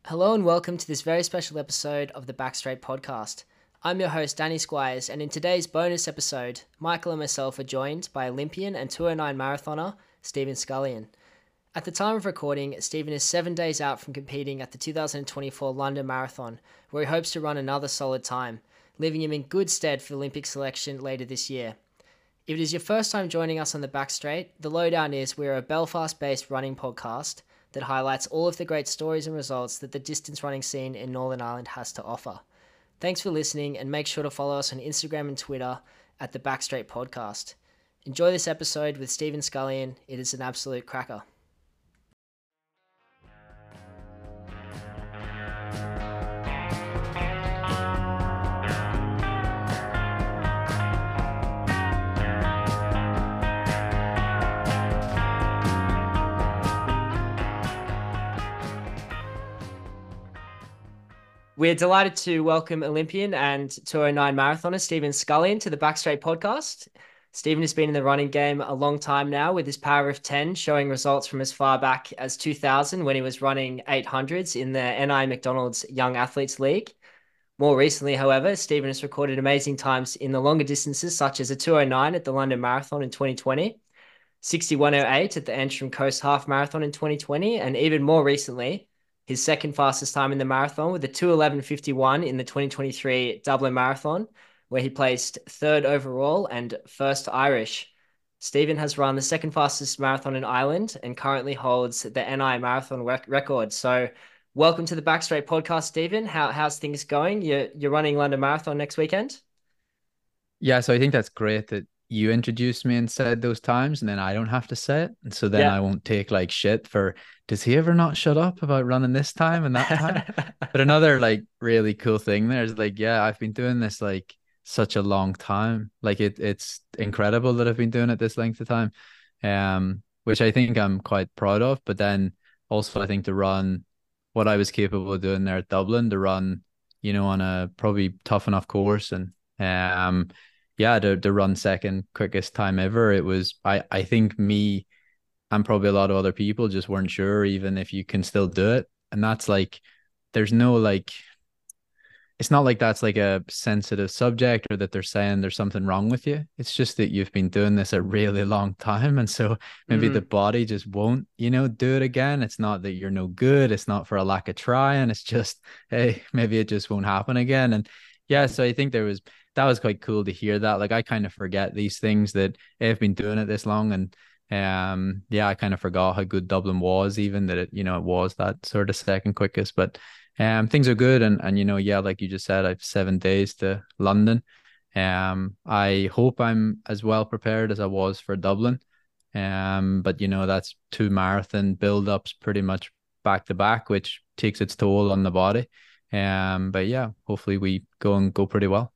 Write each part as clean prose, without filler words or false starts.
Hello and welcome to this very special episode of the Back Straight podcast. I'm your host, Danny Squires, and in today's bonus episode, Michael and myself are joined by Olympian and 209 marathoner, Stephen Scullion. At the time of recording, Stephen is 7 days out from competing at the 2024 London Marathon, where he hopes to run another solid time, leaving him in good stead for the Olympic selection later this year. If it is your first time joining us on the Back Straight, the lowdown is we're a Belfast-based running podcast that highlights all of the great stories and results that the distance running scene in Northern Ireland has to offer. Thanks for listening, and make sure to follow us on Instagram and Twitter at the Back Straight Podcast. Enjoy this episode with Stephen Scullion. It is an absolute cracker. We're delighted to welcome Olympian and 209 marathoner Stephen Scullion to the Back Straight podcast. Stephen has been in the running game a long time now, with his power of 10 showing results from as far back as 2000 when he was running 800s in the NI McDonald's Young Athletes League. More recently, however, Stephen has recorded amazing times in the longer distances, such as a 209 at the London Marathon in 2020, 61:08 at the Antrim Coast Half Marathon in 2020, and even more recently, his second fastest time in the marathon with a 2:11:51 in the 2023 Dublin Marathon, where he placed third overall and first Irish. Stephen has run the second fastest marathon in Ireland and currently holds the NI marathon record. So welcome to the Back Straight podcast, Stephen. How's things going? You're running London Marathon next weekend? Yeah, so I think that's great that you introduced me and said those times, and then I don't have to say it. And so then Yeah. I won't take like shit for, does he ever not shut up about running this time and that time? But another like really cool thing there is like, yeah, I've been doing this like such a long time. Like it's incredible that I've been doing it this length of time. Which I think I'm quite proud of. But then also I think to run what I was capable of doing there at Dublin, to run, on a probably tough enough course, and yeah, to run second quickest time ever. It was, I think me and probably a lot of other people just weren't sure even if you can still do it. And that's like, there's no like, it's not like that's like a sensitive subject or that they're saying there's something wrong with you. It's just that you've been doing this a really long time. And so maybe the body just won't, do it again. It's not that you're no good. It's not for a lack of trying. It's just, hey, maybe it just won't happen again. And yeah, so I think that was quite cool to hear that. Like I kind of forget these things that I've been doing it this long. And yeah, I kind of forgot how good Dublin was, even that it was that sort of second quickest. But things are good, and yeah, like you just said, I've 7 days to London. I hope I'm as well prepared as I was for Dublin. But that's two marathon build-ups pretty much back to back, which takes its toll on the body. But yeah, hopefully we go pretty well.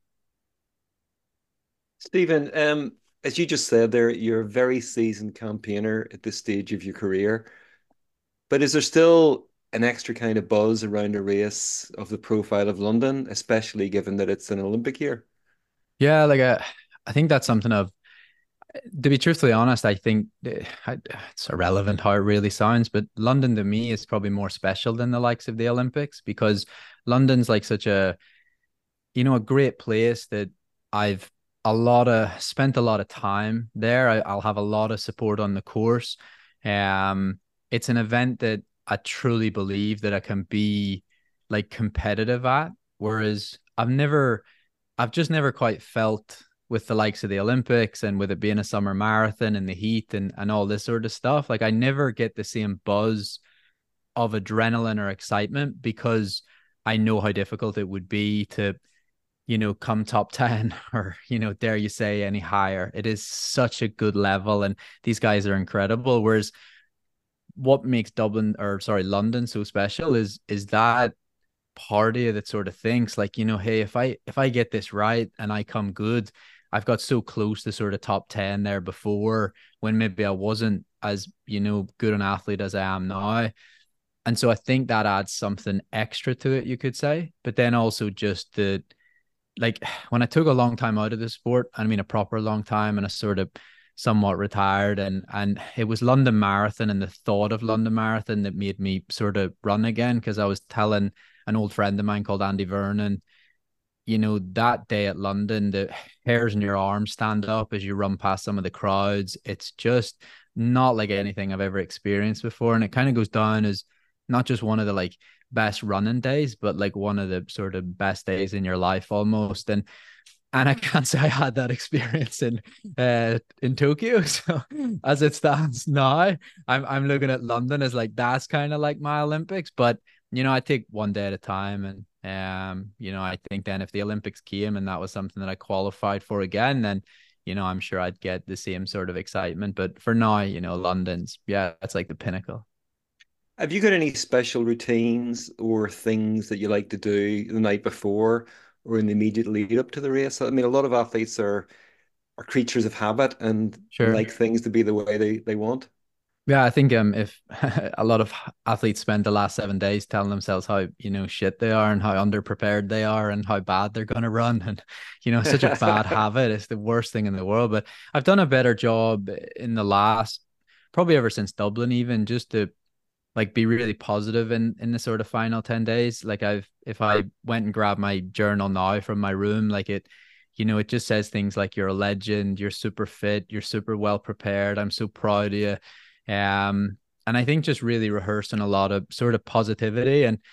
Stephen, as you just said there, you're a very seasoned campaigner at this stage of your career. But is there still an extra kind of buzz around a race of the profile of London, especially given that it's an Olympic year? Yeah, like I think that's something of, to be truthfully honest, I think it's irrelevant how it really sounds, but London to me is probably more special than the likes of the Olympics, because London's like such a great place that I've spent a lot of time there. I'll have a lot of support on the course. It's an event that I truly believe that I can be like competitive at, whereas I've just never quite felt with the likes of the Olympics and with it being a summer marathon and the heat and all this sort of stuff. Like I never get the same buzz of adrenaline or excitement, because I know how difficult it would be to, come top 10 or, dare you say any higher. It is such a good level and these guys are incredible. Whereas what makes London so special is that party that sort of thinks like, hey, if I get this right and I come good, I've got so close to sort of top 10 there before, when maybe I wasn't as, good an athlete as I am now. And so I think that adds something extra to it, you could say. But then also just like when I took a long time out of the sport, I mean a proper long time, and I sort of somewhat retired, and it was London Marathon and the thought of London Marathon that made me sort of run again, because I was telling an old friend of mine called Andy Vernon, that day at London, the hairs in your arms stand up as you run past some of the crowds. It's just not like anything I've ever experienced before. And it kind of goes down as not just one of the like best running days, but like one of the sort of best days in your life almost. And I can't say I had that experience in Tokyo. So as it stands now, I'm looking at London as like that's kind of like my Olympics. But I take one day at a time, and I think then if the Olympics came and that was something that I qualified for again, then I'm sure I'd get the same sort of excitement. But for now, London's, yeah, it's like the pinnacle. Have you got any special routines or things that you like to do the night before or in the immediate lead up to the race? I mean, a lot of athletes are creatures of habit and Sure. like things to be the way they want. Yeah, I think if a lot of athletes spend the last 7 days telling themselves how shit they are and how underprepared they are and how bad they're going to run, and such a bad habit. It's the worst thing in the world. But I've done a better job in the last, probably ever since Dublin, even just to like be really positive in the sort of final 10 days. Like if I went and grabbed my journal now from my room, like it just says things like you're a legend, you're super fit, you're super well prepared. I'm so proud of you. And I think just really rehearsing a lot of sort of positivity. And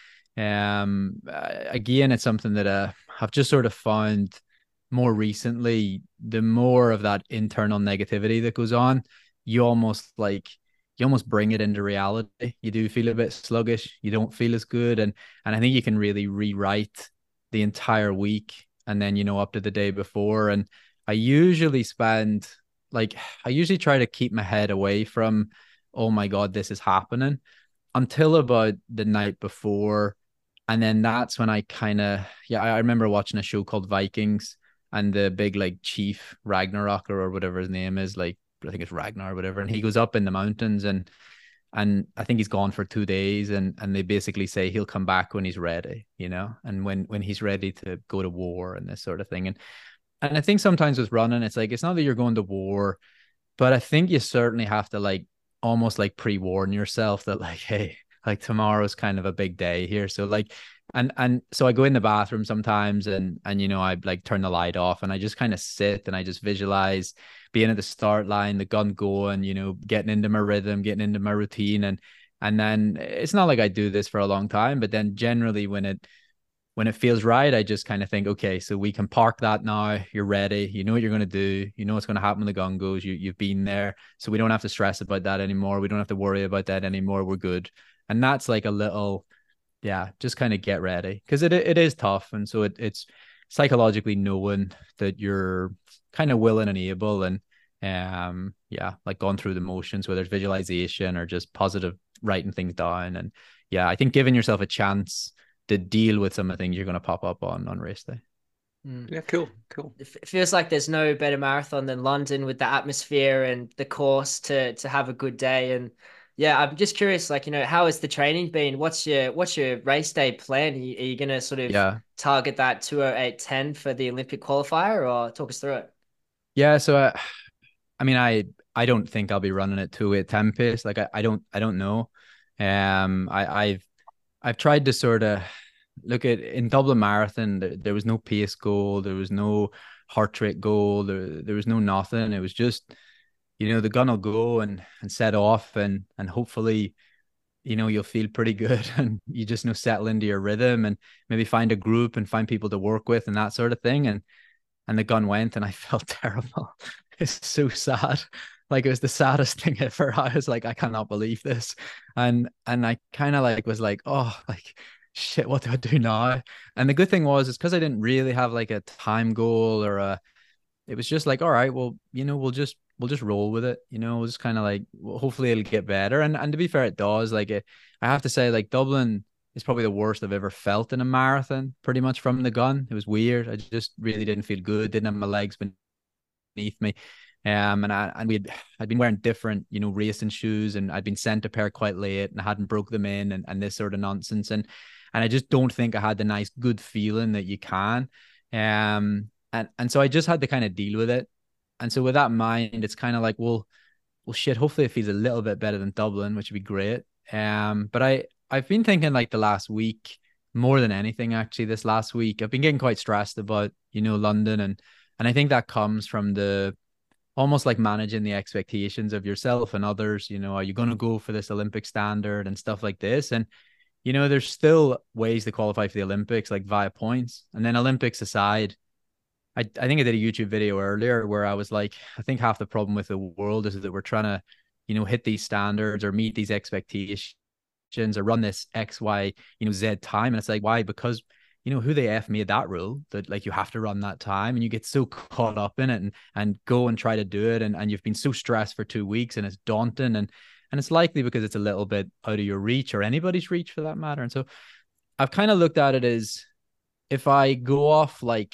again, it's something that I've just sort of found more recently. The more of that internal negativity that goes on, you almost like you almost bring it into reality. You do feel a bit sluggish, you don't feel as good, and I think you can really rewrite the entire week and then up to the day before. And I usually spend like I usually try to keep my head away from, oh my God, this is happening, until about the night before. And then that's when I kind of, yeah, I remember watching a show called Vikings, and the big like chief Ragnarok or whatever his name is, like I think it's Ragnar or whatever, and he goes up in the mountains, and I think he's gone for 2 days, and they basically say he'll come back when he's ready, and when he's ready to go to war and this sort of thing. And I think sometimes with running, it's like, it's not that you're going to war, but I think you certainly have to like almost like pre-warn yourself that like, hey, like tomorrow's kind of a big day here. So like, and so I go in the bathroom sometimes, and I like turn the light off, and I just kind of sit and I just visualize being at the start line, the gun going, getting into my rhythm, getting into my routine. And then it's not like I do this for a long time, but then generally when it feels right, I just kind of think, okay, so we can park that now. You're ready. You know what you're going to do. You know what's going to happen when the gun goes. You've been there. So we don't have to stress about that anymore. We don't have to worry about that anymore. We're good. And that's like a little, yeah, just kind of get ready, because it is tough. And so it's psychologically knowing that you're kind of willing and able, and yeah, like going through the motions, whether it's visualization or just positive writing things down. And yeah, I think giving yourself a chance to deal with some of the things you're going to pop up on race day. Yeah, cool. It feels like there's no better marathon than London, with the atmosphere and the course to have a good day. And yeah, I'm just curious, like, how has the training been? What's your race day plan? Are you going to sort of Yeah. target that 2:08:10 for the Olympic qualifier, or talk us through it? Yeah. So, I mean, I don't think I'll be running at 2:08:10 pace. Like, I don't know. I've tried to sort of look at, in Dublin Marathon, there was no pace goal, there was no heart rate goal, there was no nothing. It was just, the gun will go and set off, and hopefully, you'll feel pretty good, and you just settle into your rhythm, and maybe find a group and find people to work with and that sort of thing. And the gun went, and I felt terrible. It's so sad. Like, it was the saddest thing ever. I was like, I cannot believe this. And I kind of like was like, oh, like shit, what do I do now? And the good thing was, it's because I didn't really have like a time goal or it was just like, all right, well, we'll just roll with it. We'll just kind of like, well, hopefully it'll get better. And to be fair, it does. Like, I have to say, like, Dublin is probably the worst I've ever felt in a marathon, pretty much from the gun. It was weird. I just really didn't feel good. Didn't have my legs beneath me. I'd been wearing different, racing shoes, and I'd been sent a pair quite late, and I hadn't broke them in, and this sort of nonsense. And I just don't think I had the nice, good feeling that you can. And so I just had to kind of deal with it. And so with that in mind, it's kind of like, well, shit, hopefully it feels a little bit better than Dublin, which would be great. But I've been thinking like the last week, more than anything, actually, this last week, I've been getting quite stressed about, London. And I think that comes from the almost like managing the expectations of yourself and others. Are you going to go for this Olympic standard and stuff like this? And, there's still ways to qualify for the Olympics, like via points. And then Olympics aside, I think I did a YouTube video earlier where I was like, I think half the problem with the world is that we're trying to, hit these standards or meet these expectations or run this X, Y, Z time. And it's like, why? Because, who the F made that rule that like you have to run that time, and you get so caught up in it and go and try to do it. And you've been so stressed for 2 weeks and it's daunting. And it's likely because it's a little bit out of your reach or anybody's reach for that matter. And so I've kind of looked at it as, if I go off like,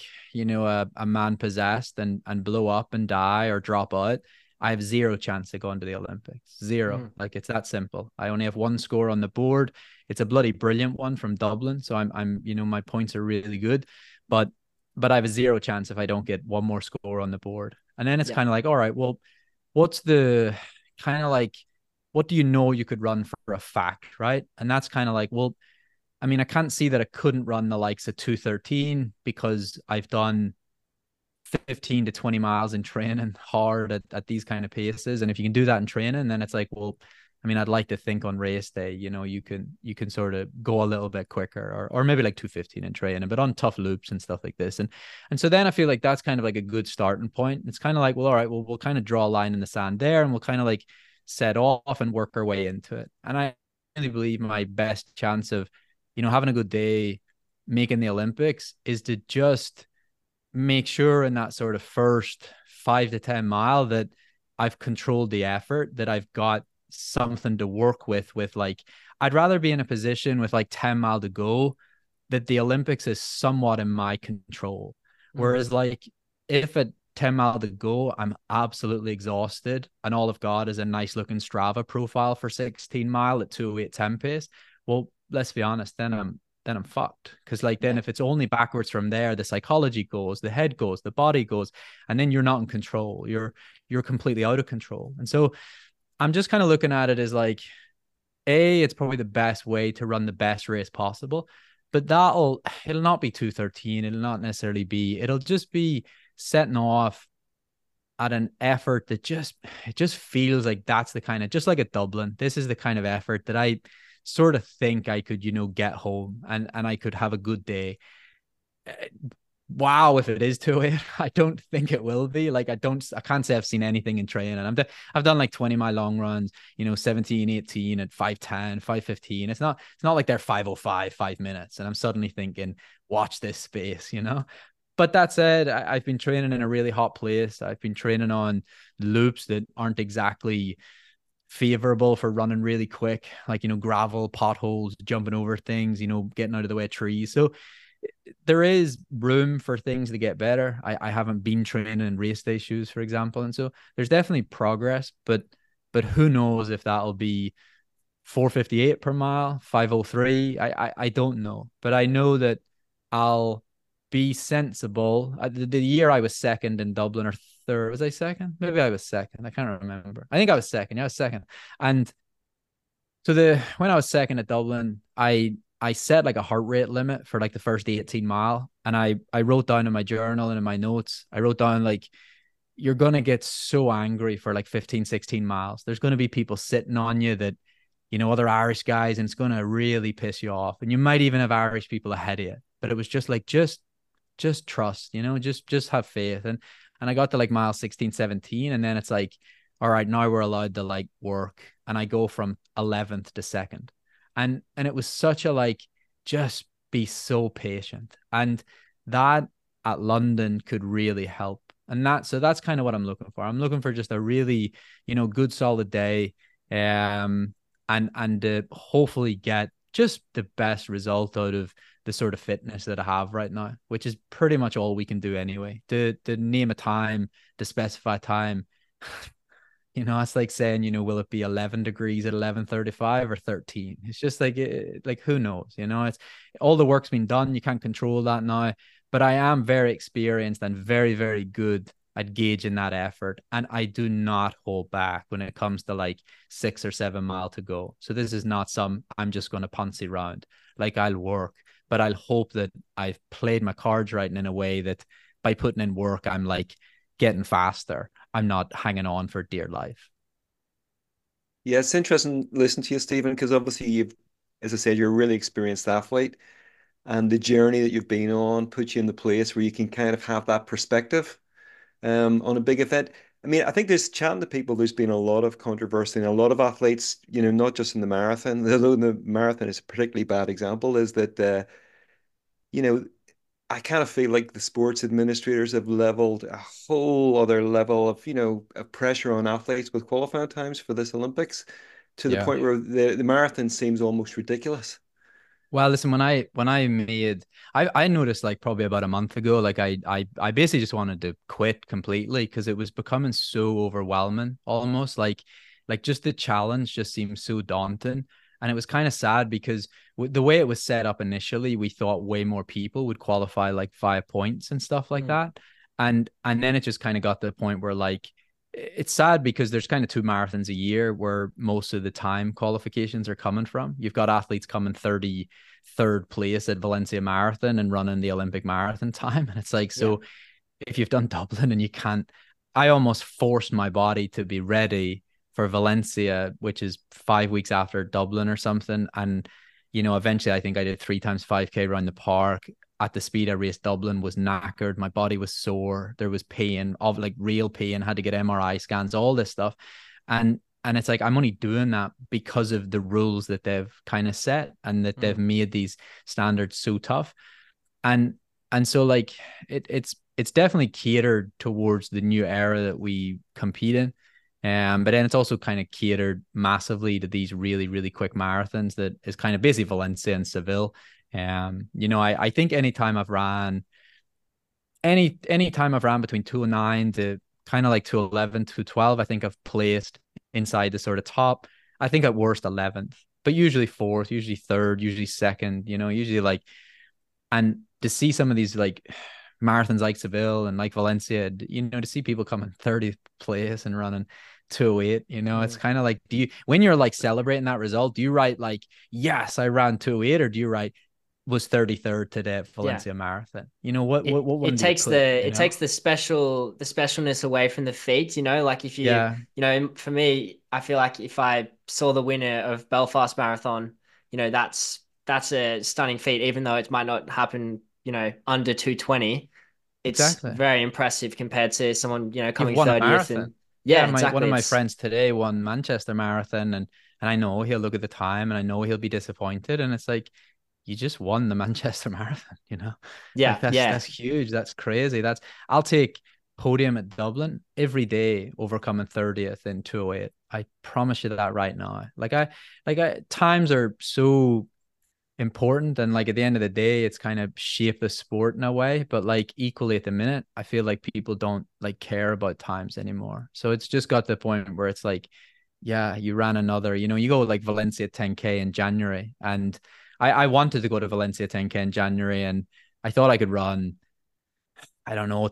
a man possessed and blow up and die or drop out, I have zero chance to go into the Olympics. Zero. Like, it's that simple. I only have one score on the board. It's a bloody brilliant one from Dublin. So I'm my points are really good, but I have a zero chance if I don't get one more score on the board. And then it's kind of like, all right, well, what's the kind of like, what do you could run for a fact, right? And that's kind of like, well, I mean, I can't see that I couldn't run the likes of 2:13 because I've done 15 to 20 miles in training hard at these kind of paces. And if you can do that in training, then it's like, well, I mean, I'd like to think on race day, you can sort of go a little bit quicker, or maybe like 2:15 in training, but on tough loops and stuff like this. And so then I feel like that's kind of like a good starting point. It's kind of like, well, all right, well, we'll kind of draw a line in the sand there, and we'll kind of like set off and work our way into it. And I really believe my best chance of, having a good day, making the Olympics, is to just make sure in that sort of first 5 to 10 mile that I've controlled the effort, that I've got something to work with like, I'd rather be in a position with like 10 mile to go that the Olympics is somewhat in my control. Whereas like, if at 10 mile to go, I'm absolutely exhausted and all I've got is a nice looking Strava profile for 16 mile at 2:08:10 pace. Well, let's be honest, then I'm fucked. Because like, then if it's only backwards from there, the psychology goes, the head goes, the body goes, and then you're not in control. You're completely out of control. And so I'm just kind of looking at it as like, it's probably the best way to run the best race possible. But it'll not be 2:13. It'll just be setting off at an effort that it just feels like that's the kind of, just like at Dublin, this is the kind of effort that I sort of think I could, get home and I could have a good day. Wow, if it is 2:08, I don't think it will be. Like, I can't say I've seen anything in training. I've done like 20 mile long runs, 17, 18 at 5:10, 5:15. It's not like they're 5:05, 5 minutes. And I'm suddenly thinking, watch this space, But that said, I've been training in a really hot place. I've been training on loops that aren't exactly favorable for running really quick, like, gravel, potholes, jumping over things, getting out of the way of trees. So there is room for things to get better. I haven't been training in race day shoes, for example. And so there's definitely progress, but who knows if that'll be 4:58 per mile, 5:03. I don't know, but I know that I'll be sensible. The year I was second in Dublin, or third, was I second? Maybe I was second. I can't remember. I think I was second. Yeah, I was second. And so when I was second at Dublin, I set like a heart rate limit for like the first 18 mile. And I wrote down in my journal and in my notes, I wrote down like, you're going to get so angry for like 15, 16 miles. There's going to be people sitting on you that, other Irish guys, and it's going to really piss you off. And you might even have Irish people ahead of you. But it was just like, just trust, just have faith. And I got to like mile 16, 17. And then it's like, all right, now we're allowed to like work. And I go from 11th to second. And it was such a like, just be so patient. And that at London could really help. And so that's kind of what I'm looking for. I'm looking for just a really, good solid day. And to hopefully get just the best result out of the sort of fitness that I have right now, which is pretty much all we can do anyway. To name a time, to specify time, it's like saying, will it be 11 degrees at 11:35 or 13? It's just like, who knows? It's all the work's been done. You can't control that now. But I am very experienced and very, very good I'd gauge in that effort. And I do not hold back when it comes to like 6 or 7 mile to go. So this is not I'm just going to poncy round. Like I'll work, but I'll hope that I've played my cards right and in a way that by putting in work, I'm like getting faster. I'm not hanging on for dear life. Yeah, it's interesting listening to you, Stephen, because obviously as I said, you're a really experienced athlete, and the journey that you've been on puts you in the place where you can kind of have that perspective on a big event. I mean, I think there's chatting to people, there's been a lot of controversy and a lot of athletes, not just in the marathon, although the marathon is a particularly bad example, is that, you know, I kind of feel like the sports administrators have leveled a whole other level of, of pressure on athletes with qualifying times for this Olympics to the Yeah. point where the marathon seems almost ridiculous. Well, listen, I noticed like probably about a month ago, like I basically just wanted to quit completely because it was becoming so overwhelming almost like just the challenge just seemed so daunting. And it was kind of sad because the way it was set up initially, we thought way more people would qualify like 5 points and stuff like that. And then it just kind of got to the point where like it's sad because there's kind of 2 marathons a year where most of the time qualifications are coming from. You've got athletes coming 33rd place at Valencia Marathon and running the Olympic marathon time. And it's like, so if you've done Dublin and you can't, I almost forced my body to be ready for Valencia, which is 5 weeks after Dublin or something. And, eventually I think I did 3 times 5K around the park at the speed I raced Dublin, was knackered. My body was sore. There was pain, of like real pain, had to get MRI scans, all this stuff. And it's like, I'm only doing that because of the rules that they've kind of set and that they've made these standards so tough. And so like it's definitely catered towards the new era that we compete in. But then it's also kind of catered massively to these really, really quick marathons that is kind of basically Valencia and Seville. I think anytime I've ran between 2:09 to kind of like 2:11, 2:12, I think I've placed inside the sort of top. I think at worst 11th, but usually fourth, usually third, usually second, usually like, and to see some of these like marathons like Seville and like Valencia, to see people coming 30th place and running 2:08, it's kind of like, when you're like celebrating that result, do you write like, yes, I ran 2:08, or do you write was 33rd today at Valencia Marathon? What it takes it takes the specialness away from the feat, like if you for me, I feel like if I saw the winner of Belfast Marathon, that's a stunning feat, even though it might not happen, under 2:20. It's very impressive compared to someone, coming 30th. And exactly. One of my friends today won Manchester Marathon, and I know he'll look at the time and I know he'll be disappointed. And it's like, you just won the Manchester Marathon, Yeah, like that's huge. That's crazy. I'll take podium at Dublin every day over coming 30th in 2:08. I promise you that right now. Times are so important, and like at the end of the day, it's kind of shaped the sport in a way. But like equally at the minute, I feel like people don't like care about times anymore. So it's just got to the point where it's like, yeah, you ran another, you go like Valencia 10K in January, and I wanted to go to Valencia 10K in January, and I thought I could run, I don't know,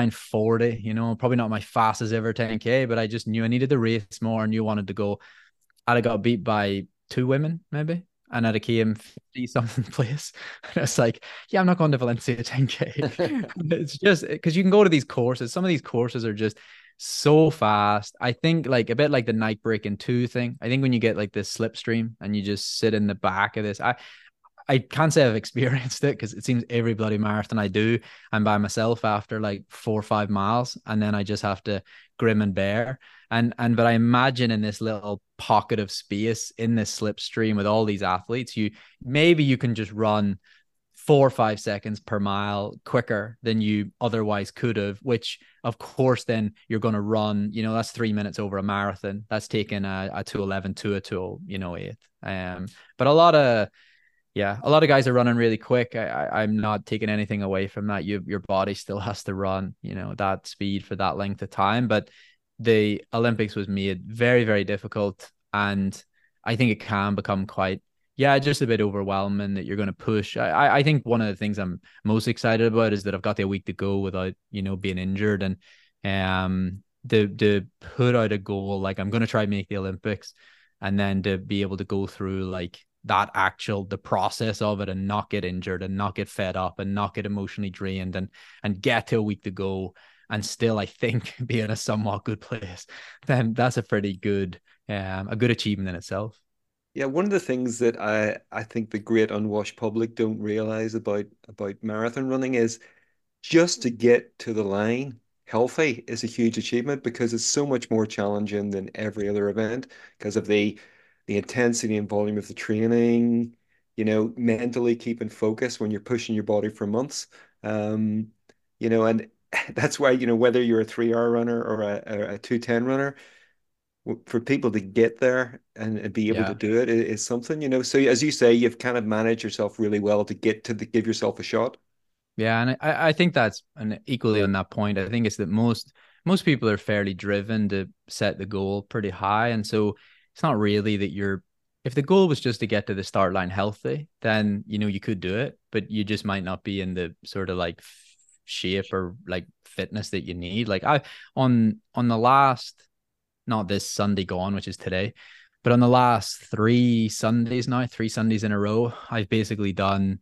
29:40, probably not my fastest ever 10K, but I just knew I needed to race more, and knew I wanted to go. I got beat by 2 women, maybe, and I came 50 something place. And it's like, yeah, I'm not going to Valencia 10K. It's just because you can go to these courses. Some of these courses are just so fast. I think like a bit like the Nike Breaking 2 thing. I think when you get like this slipstream and you just sit in the back of this, I can't say I've experienced it because it seems every bloody marathon I do, I'm by myself after like 4 or 5 miles, and then I just have to grim and bear. But I imagine in this little pocket of space in this slipstream with all these athletes, you can just run 4 or 5 seconds per mile quicker than you otherwise could have, which of course then you're going to run, that's 3 minutes over a marathon. That's taking a 2:11 to a 2:08. But a lot of guys are running really quick. I'm not taking anything away from that. Your body still has to run, that speed for that length of time. But the Olympics was made very, very difficult. And I think it can become quite, just a bit overwhelming that you're going to push. I think one of the things I'm most excited about is that I've got the week to go without, being injured. And To put out a goal, like I'm going to try and make the Olympics, and then to be able to go through like that the process of it and not get injured and not get fed up and not get emotionally drained and get to a week to go and still, I think, be in a somewhat good place, then that's a pretty good a good achievement in itself. Yeah, one of the things that I think the great unwashed public don't realize about marathon running is just to get to the line healthy is a huge achievement because it's so much more challenging than every other event because of the intensity and volume of the training, mentally keeping focus when you're pushing your body for months. And that's why, whether you're a 3 hour runner or a 2:10 runner, for people to get there and be able to Yeah. do it is something, So as you say, you've kind of managed yourself really well to get to give yourself a shot. Yeah, and I think that's, and equally on that point, I think it's that most people are fairly driven to set the goal pretty high, and so it's not really that if the goal was just to get to the start line healthy, then you could do it, but you just might not be in the sort of like shape or like fitness that you need. Like on the last, not this Sunday gone, which is today, but on the last 3 Sundays in a row, I've basically done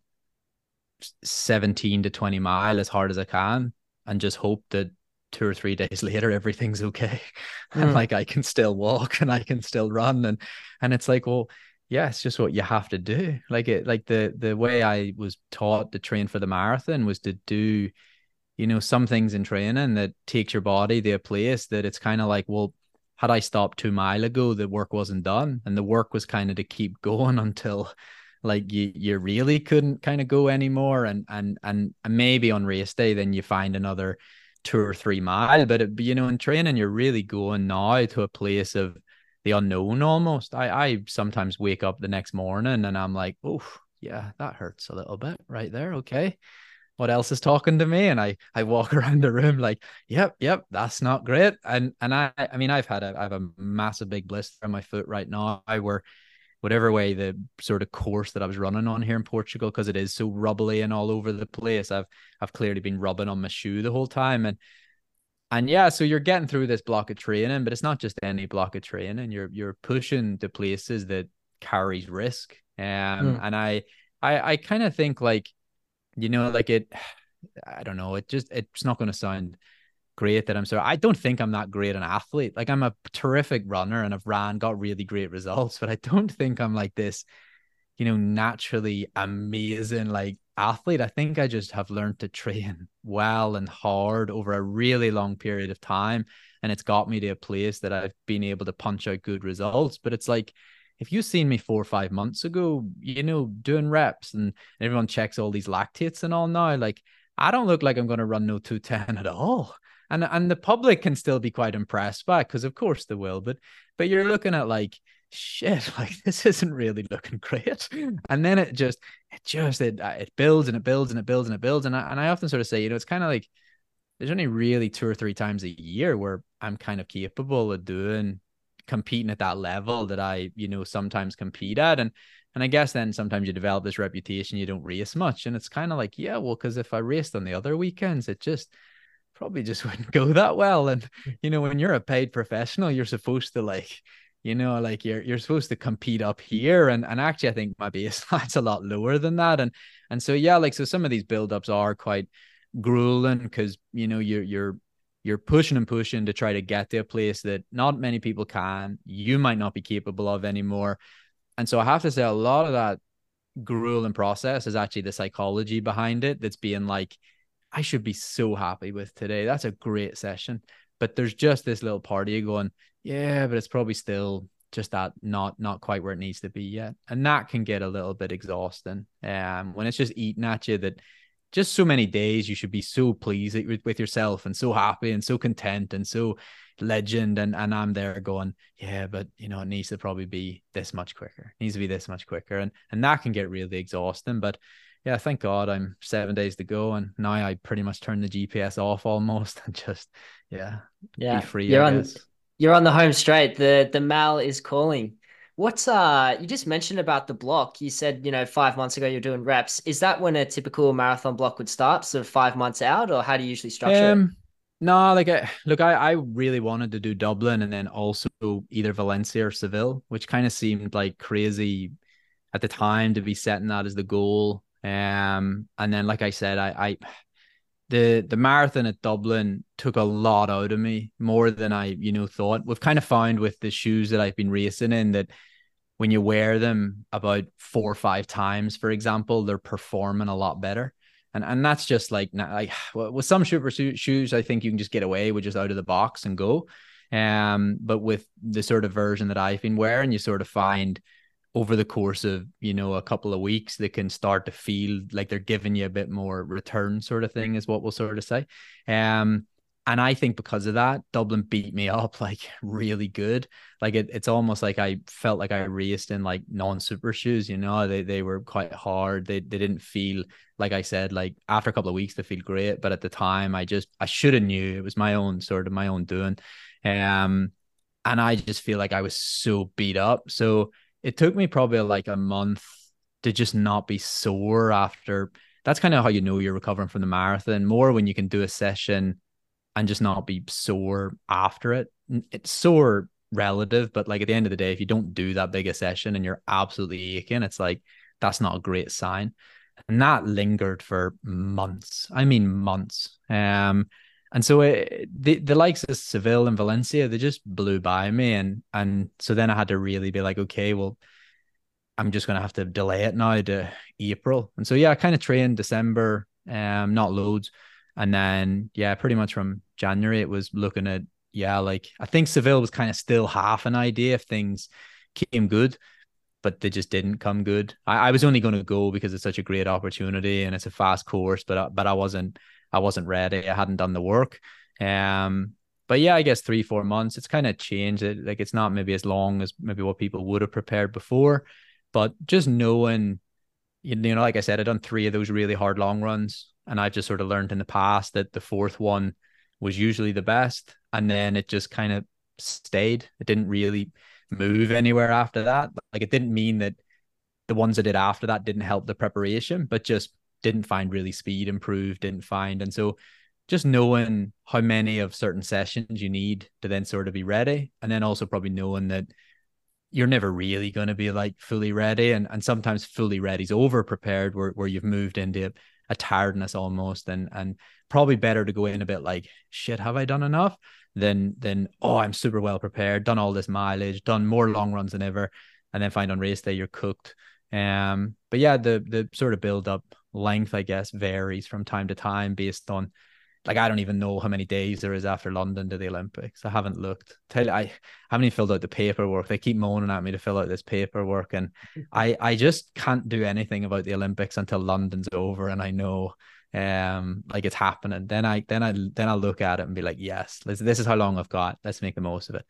17 to 20 mile as hard as I can and just hope that 2 or 3 days later everything's okay. And like I can still walk and I can still run. And it's like, well, yeah, it's just what you have to do. Like the way I was taught to train for the marathon was to do, some things in training that takes your body to a place that it's kind of like, well, had I stopped 2 mile ago, the work wasn't done. And the work was kind of to keep going until like you really couldn't kind of go anymore. And maybe on race day, then you find another 2 or 3 mile. But in training, you're really going now to a place of the unknown almost. I sometimes wake up the next morning and I'm like, oh yeah, that hurts a little bit right there. Okay. What else is talking to me? And I walk around the room like, yep, that's not great. And I mean, I have a massive big blister on my foot right now. Where whatever way the sort of course that I was running on here in Portugal, because it is so rubbly and all over the place, I've clearly been rubbing on my shoe the whole time. And yeah, so you're getting through this block of training, but it's not just any block of training. You're pushing to places that carries risk. And I kind of think like, like I don't know, it's not going to sound great that I'm sorry. I don't think I'm that great an athlete. Like I'm a terrific runner and I've got really great results, but I don't think I'm like this, naturally amazing like athlete. I think I just have learned to train well and hard over a really long period of time. And it's got me to a place that I've been able to punch out good results. But it's like, if you seen me 4 or 5 months ago, doing reps and everyone checks all these lactates and all now, like I don't look like I'm going to run no 2:10 at all. And the public can still be quite impressed by it because of course they will, but you're looking at like shit, like this isn't really looking great. And then it builds and it builds and it builds and it builds. And I often sort of say, it's kind of like there's only really 2 or 3 times a year where I'm kind of capable of competing at that level that I, sometimes compete at. And I guess then sometimes you develop this reputation, you don't race much. And it's kind of like, yeah, well, because if I raced on the other weekends, it probably just wouldn't go that well. And, when you're a paid professional, you're supposed to like, like you're supposed to compete up here. And actually I think my baseline's a lot lower than that. And so, yeah, like, so some of these buildups are quite grueling because, you're pushing and pushing to try to get to a place that not many people can, you might not be capable of anymore. And so I have to say a lot of that grueling process is actually the psychology behind it. That's being like, I should be so happy with today. That's a great session. But there's just this little party going, yeah, but it's probably still just that not quite where it needs to be yet. And that can get a little bit exhausting. When it's just eating at you, that just so many days you should be so pleased with yourself and so happy and so content and so legend. And I'm there going, yeah, but it needs to probably be this much quicker. It needs to be this much quicker. And that can get really exhausting. But yeah, thank God I'm 7 days to go. And now I pretty much turn the GPS off almost and just, be free, I guess. You're on the home straight. The mail is calling. What's you just mentioned about the block. You said, 5 months ago you're doing reps. Is that when a typical marathon block would start? So 5 months out, or how do you usually structure it? No, like look, I really wanted to do Dublin and then also either Valencia or Seville, which kind of seemed like crazy at the time to be setting that as the goal. And then like I said, I the marathon at Dublin took a lot out of me, more than I, thought. We've kind of found with the shoes that I've been racing in that when you wear them about 4 or 5 times, for example, they're performing a lot better. And that's just like with some super shoes, I think you can just get away with just out of the box and go. But with the sort of version that I've been wearing, you sort of find over the course of a couple of weeks they can start to feel like they're giving you a bit more return, sort of thing, is what we'll sort of say. And I think because of that, Dublin beat me up like really good. Like it's almost like I felt like I raced in like non-super shoes. They were quite hard. They didn't feel, like I said, like after a couple of weeks they feel great, but at the time I should have knew it was my own doing. Um, and I just feel like I was so beat up. So it took me probably like a month to just not be sore after. That's kind of how you're recovering from the marathon, more when you can do a session and just not be sore after it. It's sore relative, but like at the end of the day, if you don't do that big a session and you're absolutely aching, it's like that's not a great sign. And that lingered for months. I mean months. And so the likes of Seville and Valencia, they just blew by me, and so then I had to really be like, okay, well, I'm just gonna have to delay it now to April. And so yeah, I kind of trained December, not loads, and then yeah, pretty much from January it was looking at, yeah, like I think Seville was kind of still half an idea if things came good, but they just didn't come good. I was only going to go because it's such a great opportunity and it's a fast course, but I wasn't ready. I hadn't done the work. Um, but yeah, I guess 3 4 months. It's kind of changed. Like it's not maybe as long as maybe what people would have prepared before, but just knowing, like I said, I've done 3 of those really hard long runs, and I've just sort of learned in the past that the fourth one was usually the best, and then it just kind of stayed. It didn't really move anywhere after that. Like it didn't mean that the ones I did after that didn't help the preparation, but just didn't find really speed improved, didn't find. And so just knowing how many of certain sessions you need to then sort of be ready. And then also probably knowing that you're never really going to be like fully ready. And sometimes fully ready is over prepared where you've moved into a tiredness almost. And probably better to go in a bit like, shit, have I done enough? Than oh, I'm super well prepared, done all this mileage, done more long runs than ever, and then find on race day you're cooked. But yeah, the sort of build up length, I guess, varies from time to time based on, like, I don't even know how many days there is after London to the Olympics. I haven't looked. I haven't even filled out the paperwork. They keep moaning at me to fill out this paperwork, and I just can't do anything about the Olympics until London's over and I know like it's happening. Then I look at it and be like, yes, this is how long I've got. Let's make the most of it.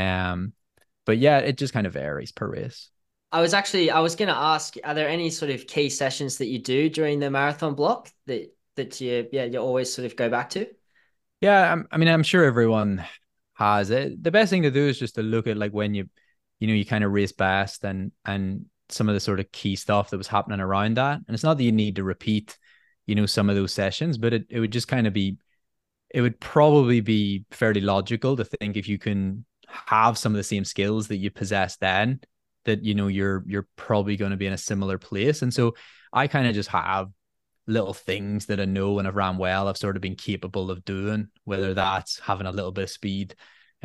But yeah, it just kind of varies per race. I was going to ask, are there any sort of key sessions that you do during the marathon block that you always sort of go back to? Yeah, I mean, I'm sure everyone has it. The best thing to do is just to look at like when you kind of race best and some of the sort of key stuff that was happening around that. And it's not that you need to repeat, some of those sessions, but it would just kind of be, it would probably be fairly logical to think if you can have some of the same skills that you possess then, that you're probably going to be in a similar place. And so I kind of just have little things that I know when I've ran well, I've sort of been capable of doing, whether that's having a little bit of speed.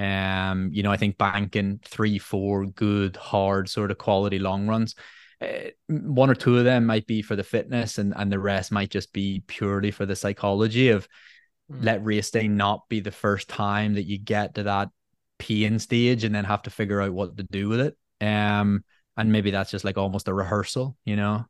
I think banking 3 4 good, hard, sort of quality long runs. 1 or 2 of them might be for the fitness, and the rest might just be purely for the psychology of let race day not be the first time that you get to that pain stage and then have to figure out what to do with it. And maybe that's just like almost a rehearsal.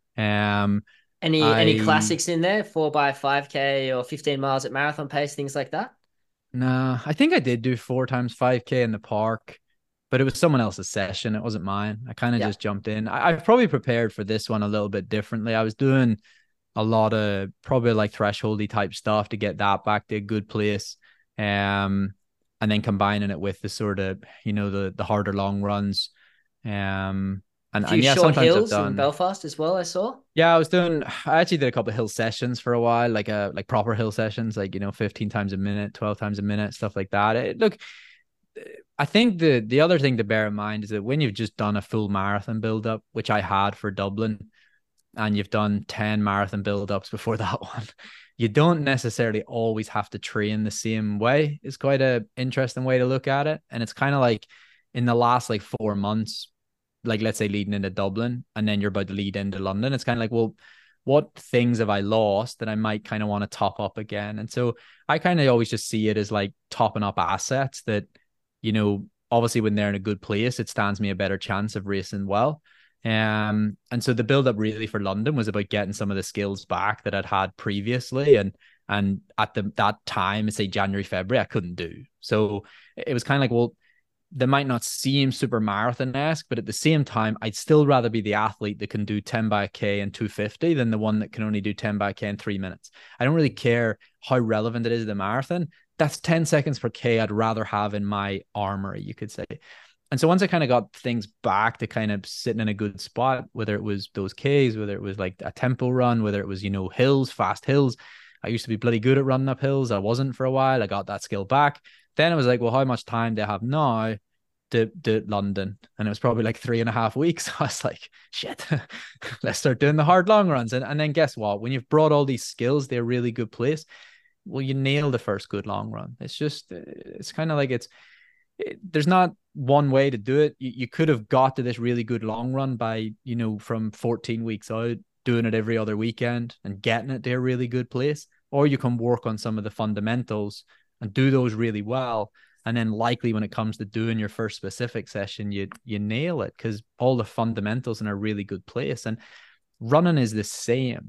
Any I classics in there, 4x5K or 15 miles at marathon pace, things like that? Nah, I think I did do 4 times 5K in the park, but it was someone else's session. It wasn't mine. I kind of Yeah. just jumped in. I've probably prepared for this one a little bit differently. I was doing a lot of probably like thresholdy type stuff to get that back to a good place. And then combining it with the sort of, the harder long runs. And few And yeah, short sometimes I've hills in done. Belfast as well, I saw. Yeah, I actually did a couple of hill sessions for a while, like proper hill sessions, like, 15 times a minute, 12 times a minute, stuff like that. Look, I think the other thing to bear in mind is that when you've just done a full marathon build up, which I had for Dublin, and you've done 10 marathon build ups before that one, you don't necessarily always have to train the same way. It's quite a interesting way to look at it. And it's kind of like in the last like 4 months, like let's say leading into Dublin, and then you're about to lead into London. It's kind of like, well, what things have I lost that I might kind of want to top up again? And so I kind of always just see it as like topping up assets that, obviously when they're in a good place, it stands me a better chance of racing well. And so the build up really for London was about getting some of the skills back that I'd had previously. And at that time, say January, February, I couldn't do. So it was kind of like, well, they might not seem super marathon-esque, but at the same time, I'd still rather be the athlete that can do 10 by a K and 250 than the one that can only do 10 by a K in 3 minutes. I don't really care how relevant it is to the marathon. That's 10 seconds per K I'd rather have in my armory, you could say. And so once I kind of got things back to kind of sitting in a good spot, whether it was those Ks, whether it was like a tempo run, whether it was, hills, fast hills. I used to be bloody good at running up hills. I wasn't for a while. I got that skill back. Then it was like, well, how much time do I have now to London? And it was probably like 3.5 weeks. I was like, shit, let's start doing the hard long runs. And then guess what? When you've brought all these skills, they're a really good place. Well, you nail the first good long run. It's kind of like there's not one way to do it. You could have got to this really good long run by, from 14 weeks out, doing it every other weekend and getting it to a really good place. Or you can work on some of the fundamentals and do those really well. And then likely when it comes to doing your first specific session, you nail it because all the fundamentals in a really good place. And running is the same.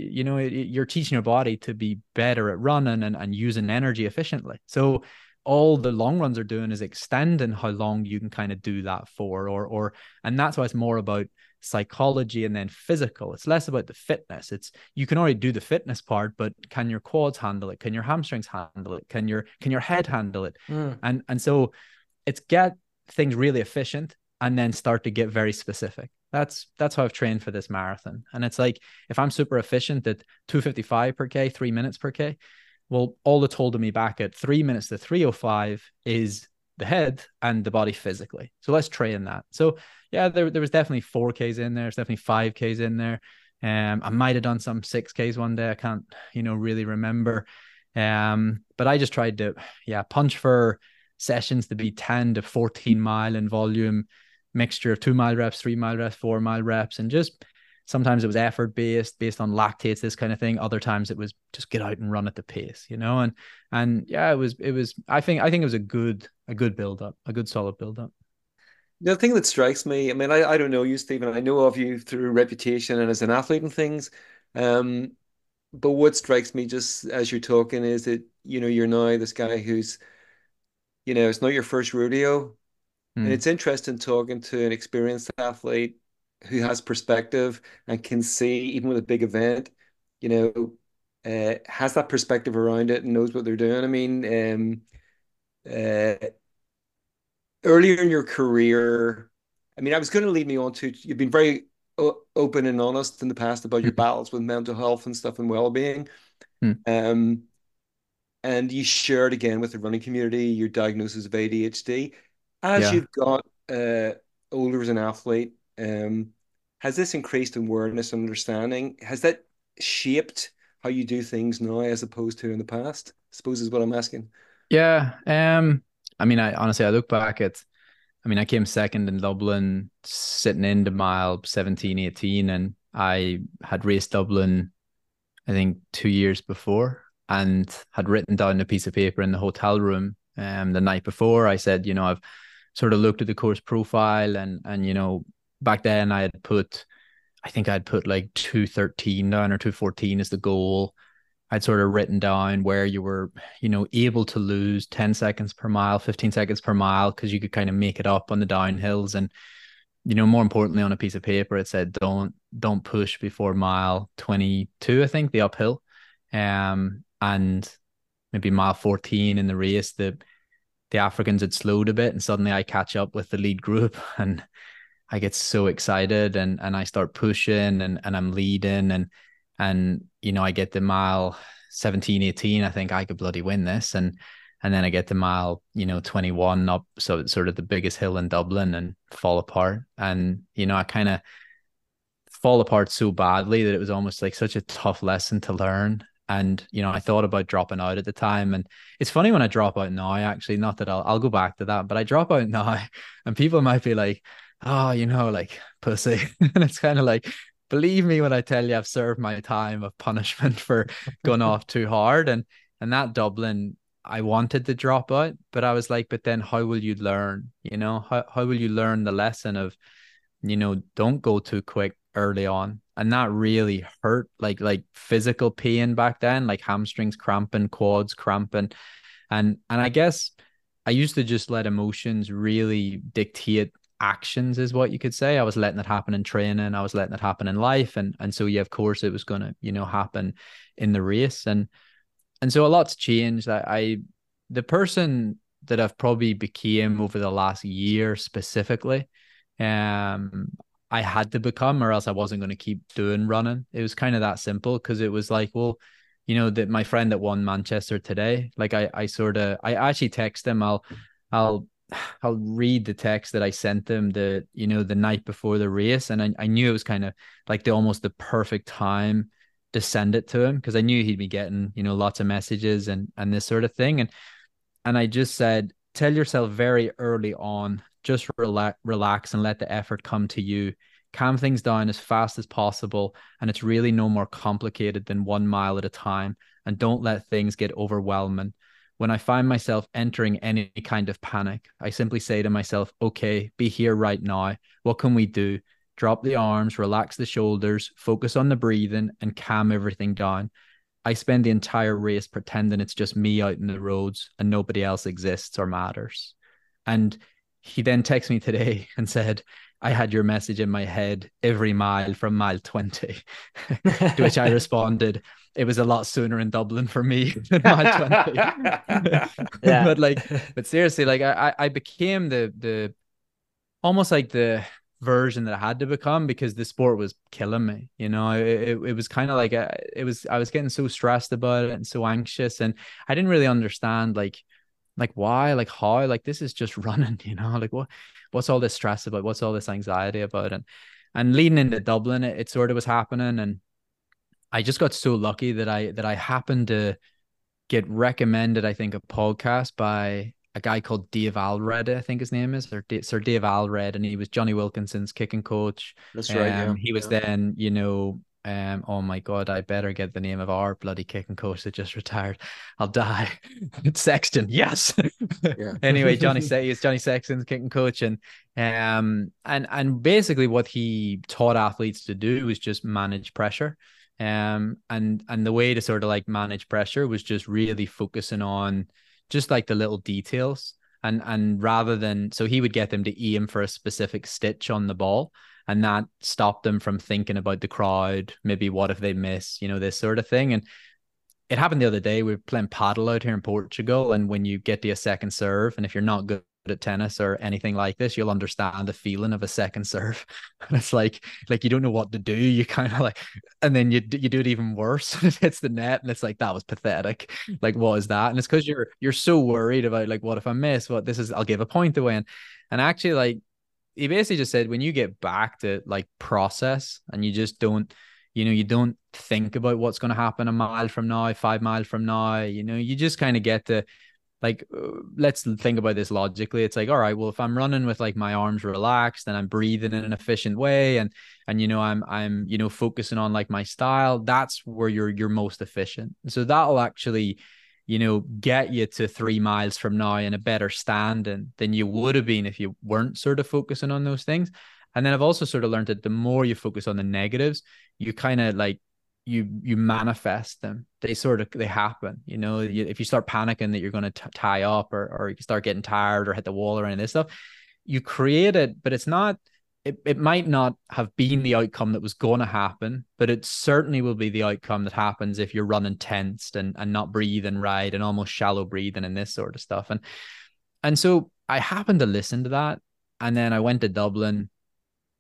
You're teaching your body to be better at running and using energy efficiently. So all the long runs are doing is extending how long you can kind of do that for, and that's why it's more about psychology and then physical. It's less about the fitness. You can already do the fitness part, but can your quads handle it? Can your hamstrings handle it? Can your head handle it? And so it's get things really efficient and then start to get very specific. That's how I've trained for this marathon. And it's like, if I'm super efficient at 255 per K, 3 minutes per K, well, all that's holding me back at 3 minutes to 3:05 is the head and the body physically. So let's train that. So yeah, there was definitely 4Ks in there. There's definitely 5Ks in there. I might have done some 6Ks one day. I can't, really remember. But I just tried to, punch for sessions to be 10 to 14 mile in volume, mixture of 2 mile reps, 3 mile reps, 4 mile reps, and just sometimes it was effort based on lactates, this kind of thing. Other times it was just get out and run at the pace, and yeah, it was, I think it was a good build up, a good solid build up. The thing that strikes me, I mean, I don't know you, Stephen. I know of you through reputation and as an athlete and things. But what strikes me just as you're talking is that, you're now this guy who's, it's not your first rodeo. And it's interesting talking to an experienced athlete who has perspective and can see, even with a big event, has that perspective around it and knows what they're doing. I mean, earlier in your career, I mean, I was going to lead me on to, you've been very open and honest in the past about your battles with mental health and stuff and well-being. And you shared again with the running community your diagnosis of ADHD. As you've got older as an athlete, has this increased awareness and understanding? Has that shaped how you do things now as opposed to in the past? I suppose is what I'm asking. Yeah. I mean, I honestly, I look back at, I mean, I came second in Dublin sitting into mile 17, 18, and I had raced Dublin, I think 2 years before, and had written down a piece of paper in the hotel room the night before. I said, I've sort of looked at the course profile and back then I think I'd put like 213 down or 214 as the goal. I'd sort of written down where you were, able to lose 10 seconds per mile, 15 seconds per mile, because you could kind of make it up on the downhills. And, more importantly, on a piece of paper, it said, don't push before mile 22, I think, the uphill. And maybe mile 14 in the race, the Africans had slowed a bit, and suddenly I catch up with the lead group, and I get so excited and I start pushing and I'm leading and I get the mile 17, 18. I think I could bloody win this. And then I get to mile, 21 up. So it's sort of the biggest hill in Dublin and fall apart. And, I kind of fall apart so badly that it was almost like such a tough lesson to learn. And, I thought about dropping out at the time. And it's funny when I drop out now, actually, not that I'll go back to that, but I drop out now and people might be like, oh, like pussy. And it's kind of like, believe me when I tell you I've served my time of punishment for going off too hard. And that Dublin, I wanted to drop out, but I was like, but then how will you learn? How will you learn the lesson of, don't go too quick early on. And that really hurt, like physical pain back then, like hamstrings cramping, quads cramping. And I guess I used to just let emotions really dictate actions, is what you could say. I was letting it happen in training, I was letting it happen in life. And so yeah, of course it was gonna, happen in the race. And so a lot's changed. The person that I've probably became over the last year specifically, I had to become, or else I wasn't going to keep doing running. It was kind of that simple, because it was like, well, that my friend that won Manchester today, like I actually text him. I'll read the text that I sent him the night before the race, and I knew it was kind of like almost the perfect time to send it to him, because I knew he'd be getting lots of messages and this sort of thing, and I just said, tell yourself very early on, just relax and let the effort come to you. Calm things down as fast as possible. And it's really no more complicated than 1 mile at a time. And don't let things get overwhelming. When I find myself entering any kind of panic, I simply say to myself, okay, be here right now. What can we do? Drop the arms, relax the shoulders, focus on the breathing, and calm everything down. I spend the entire race pretending it's just me out in the roads and nobody else exists or matters. And he then texted me today and said, I had your message in my head every mile from mile 20. To which I responded, it was a lot sooner in Dublin for me than mile 20. Yeah. but seriously, like I became the almost like the version that I had to become, because the sport was killing me. It was kind of like I was getting so stressed about it and so anxious, and I didn't really understand like why, like how, like this is just running, like what's all this stress about, what's all this anxiety about. And leading into Dublin, it sort of was happening, and I just got so lucky that I happened to get recommended, I think, a podcast by a guy called Dave Alred, I think his name is, or Sir Dave Alred, and he was Johnny Wilkinson's kicking coach. That's right. Yeah. He was then, oh my God, I better get the name of our bloody kicking coach that just retired. I'll die. It's Sexton. Yes. Yeah. Anyway, he's Johnny Sexton's kicking coach, and basically what he taught athletes to do was just manage pressure. And the way to sort of like manage pressure was just really focusing on just like the little details, and rather than, so he would get them to aim for a specific stitch on the ball, and that stopped them from thinking about the crowd, maybe what if they miss, this sort of thing. And it happened the other day. We were playing paddle out here in Portugal, and when you get to a second serve, and if you're not good at tennis or anything like this, you'll understand the feeling of a second serve. And it's like you don't know what to do. You kind of like, and then you do it even worse. It hits the net, and it's like, that was pathetic. Like, what is that? And it's because you're so worried about like, what if I miss? What this is? I'll give a point away. And actually, like, he basically just said, when you get back to like process, and you just don't, you don't think about what's going to happen a mile from now, 5 miles from now, you just kind of get to, like, let's think about this logically. It's like, all right, well, if I'm running with like my arms relaxed and I'm breathing in an efficient way, and I'm focusing on like my style, that's where you're most efficient. So that'll actually, get you to 3 miles from now in a better standing than you would have been if you weren't sort of focusing on those things. And then I've also sort of learned that the more you focus on the negatives, you kind of like, you manifest them. They happen. If you start panicking that you're going to tie up, or you start getting tired or hit the wall or any of this stuff, you create it, but it's not, it might not have been the outcome that was going to happen, but it certainly will be the outcome that happens if you're running tensed and not breathing right, and almost shallow breathing and this sort of stuff. And so I happened to listen to that. And then I went to Dublin,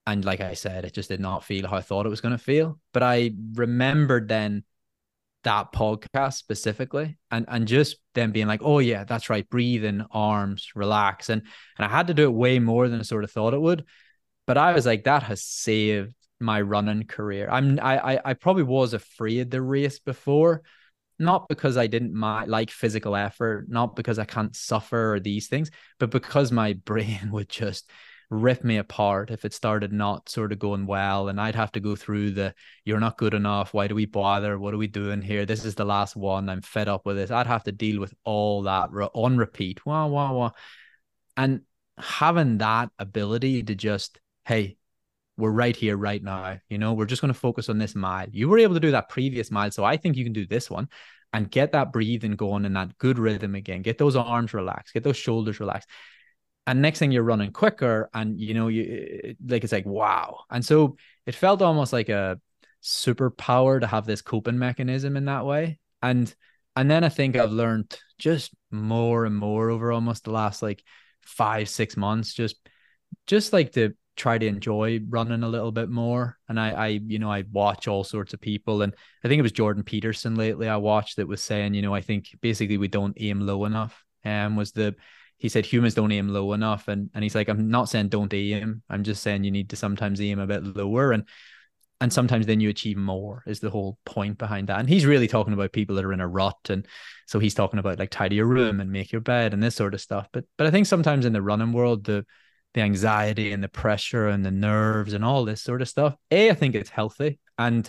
And like I said, it just did not feel how I thought it was going to feel. But I remembered then that podcast specifically, and just them being like, oh yeah, that's right, breathe in, arms, relax. And I had to do it way more than I sort of thought it would. But I was like, that has saved my running career. I probably was afraid to race before, not because I didn't like physical effort, not because I can't suffer or these things, but because my brain would just rip me apart if it started not sort of going well. And I'd have to go through the, you're not good enough. Why do we bother? What are we doing here? This is the last one. I'm fed up with this. I'd have to deal with all that on repeat. Wah, wah, wah. And having that ability to just, hey, we're right here, right now. We're just going to focus on this mile. You were able to do that previous mile. So I think you can do this one and get that breathing going and that good rhythm again. Get those arms relaxed, get those shoulders relaxed. And next thing you're running quicker and, it's like, wow. And so it felt almost like a superpower to have this coping mechanism in that way. And then I think I've learned just more and more over almost the last like 5-6 months, just like to try to enjoy running a little bit more. And I watch all sorts of people, and I think it was Jordan Peterson lately I watched that was saying, I think basically we don't aim low enough. He said humans don't aim low enough, and he's like, I'm not saying don't aim, I'm just saying you need to sometimes aim a bit lower, and sometimes then you achieve more is the whole point behind that. And he's really talking about people that are in a rut, and so he's talking about like tidy your room and make your bed and this sort of stuff. But I think sometimes in the running world, the anxiety and the pressure and the nerves and all this sort of stuff, I think it's healthy. And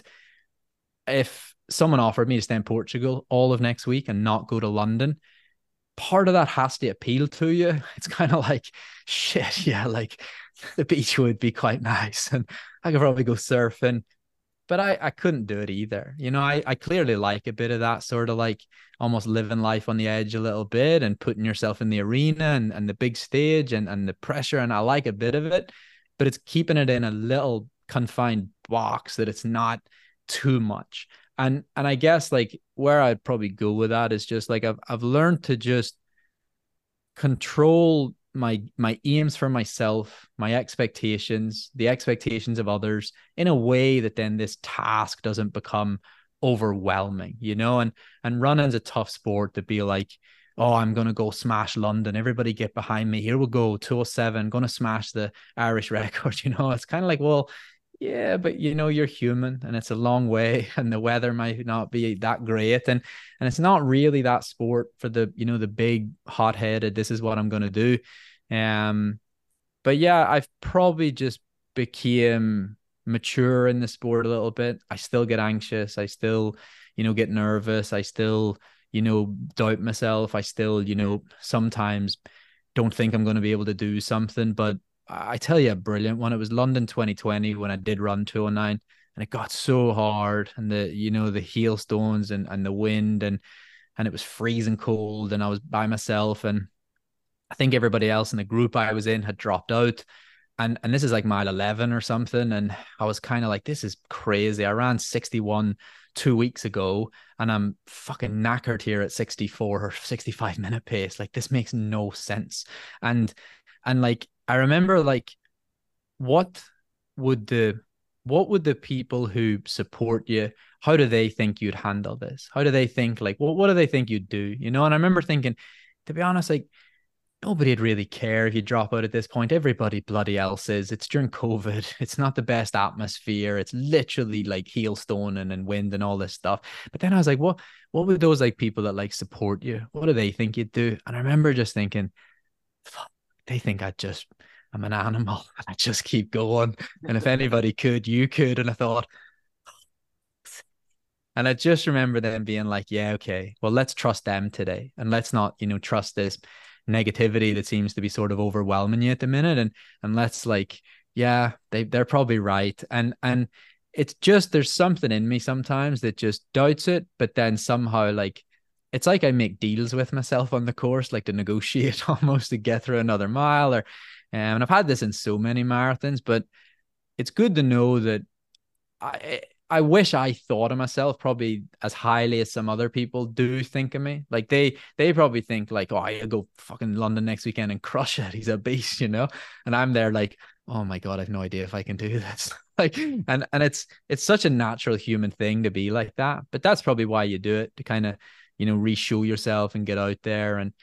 if someone offered me to stay in Portugal all of next week and not go to London, part of that has to appeal to you. It's kind of like, shit, yeah, like the beach would be quite nice and I could probably go surfing, but I couldn't do it either. I clearly like a bit of that sort of like almost living life on the edge a little bit and putting yourself in the arena and the big stage and the pressure. And I like a bit of it, but it's keeping it in a little confined box that it's not too much. And I guess like where I'd probably go with that is just like I've learned to just control my aims for myself, my expectations, the expectations of others in a way that then this task doesn't become overwhelming, and running's a tough sport to be like, oh, I'm going to go smash London. Everybody get behind me. Here we go. 207, going to smash the Irish record. It's kind of like, well, yeah, but you're human and it's a long way and the weather might not be that great. And it's not really that sport for the, the big hot-headed, this is what I'm going to do. But yeah, I've probably just became mature in the sport a little bit. I still get anxious. I still, get nervous. I still, doubt myself. I still, sometimes don't think I'm going to be able to do something, but I tell you, brilliant one. It was London 2020 when I did run 209 and it got so hard and the hailstones and the wind and it was freezing cold and I was by myself and I think everybody else in the group I was in had dropped out. And this is like mile 11 or something. And I was kind of like, this is crazy. I ran 61 2 weeks ago and I'm fucking knackered here at 64 or 65 minute pace. Like this makes no sense. And like, I remember like, what would the people who support you, how do they think you'd handle this? How do they think like, what do they think you'd do? And I remember thinking, to be honest, like, nobody'd really care if you drop out at this point. Everybody bloody else is. It's during COVID. It's not the best atmosphere. It's literally like hailstone and wind and all this stuff. But then I was like, what would those like people that like support you, what do they think you'd do? And I remember just thinking, fuck, they think I'm an animal and I just keep going. And if anybody could, you could. And I thought, and I just remember them being like, yeah, okay, well, let's trust them today. And let's not, trust this negativity that seems to be sort of overwhelming you at the minute. And let's like, yeah, they're probably right. And it's just, there's something in me sometimes that just doubts it. But then somehow like, it's like I make deals with myself on the course, like to negotiate almost to get through another mile and I've had this in so many marathons, but it's good to know that I wish I thought of myself probably as highly as some other people do think of me. Like they probably think like, oh, I'll go fucking London next weekend and crush it. He's a beast, And I'm there like, oh my God, I have no idea if I can do this. Like, and it's such a natural human thing to be like that. But that's probably why you do it, to kind of, re-show yourself and get out there. And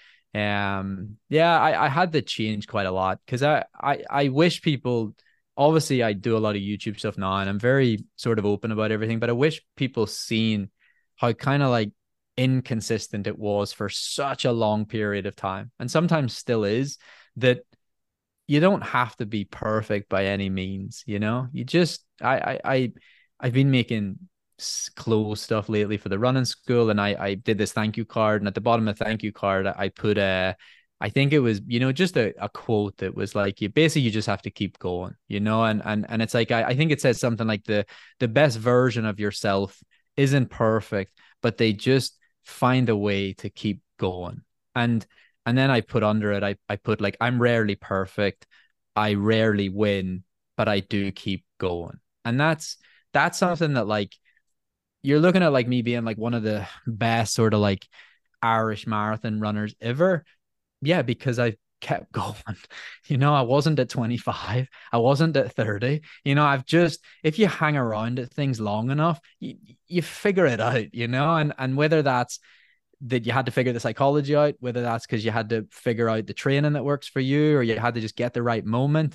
yeah, I had to change quite a lot, because I wish people, obviously I do a lot of YouTube stuff now and I'm very sort of open about everything, but I wish people seen how kind of like inconsistent it was for such a long period of time, and sometimes still is. That you don't have to be perfect by any means, you just I've been making clothes stuff lately for the running school, and I did this thank you card, and at the bottom of the thank you card I put I think it was, just a quote that was like, you just have to keep going, and it's like, I think it says something like the best version of yourself isn't perfect, but they just find a way to keep going. And then I put under it, I put like, I'm rarely perfect, I rarely win, but I do keep going. And that's something that, like, you're looking at like me being like one of the best sort of like Irish marathon runners ever. Yeah, because I kept going. I wasn't at 25, I wasn't at 30. I've just, if you hang around at things long enough, you figure it out, and whether that's that you had to figure the psychology out, whether that's because you had to figure out the training that works for you, or you had to just get the right moment.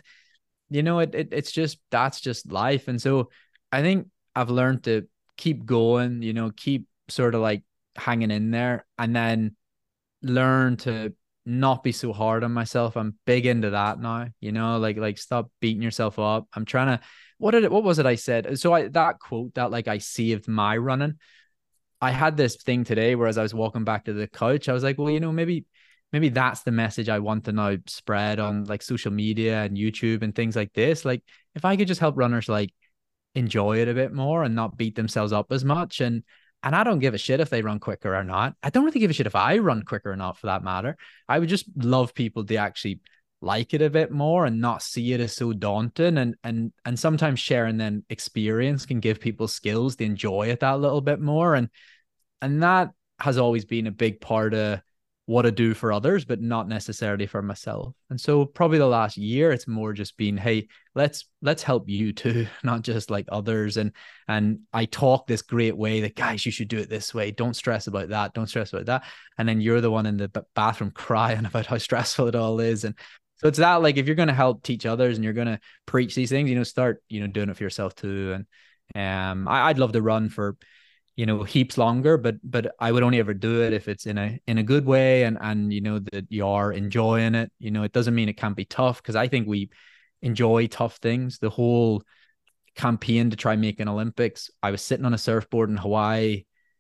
It's just, that's just life. And so I think I've learned to keep going, keep sort of like hanging in there, and then learn to not be so hard on myself. I'm big into that now, like stop beating yourself up. I'm trying to, what was it I said? So that quote that like I saved my running, I had this thing today where, as I was walking back to the couch, I was like, well, maybe that's the message I want to now spread on like social media and YouTube and things like this. Like, if I could just help runners like enjoy it a bit more and not beat themselves up as much. And I don't give a shit if they run quicker or not. I don't really give a shit if I run quicker or not, for that matter. I would just love people to actually like it a bit more and not see it as so daunting. And sometimes sharing then experience can give people skills to enjoy it that little bit more. And that has always been a big part of what I do for others, but not necessarily for myself. And so probably the last year, it's more just been, hey, let's help you too, not just like others. And I talk this great way that, guys, you should do it this way. Don't stress about that. Don't stress about that. And then you're the one in the bathroom crying about how stressful it all is. And so it's that, like, if you're going to help teach others and you're going to preach these things, start, doing it for yourself too. And I'd love to run for, heaps longer, but I would only ever do it if it's in a good way, and that you are enjoying it. It doesn't mean it can't be tough, because I think we enjoy tough things. The whole campaign to try make an Olympics, I was sitting on a surfboard in Hawaii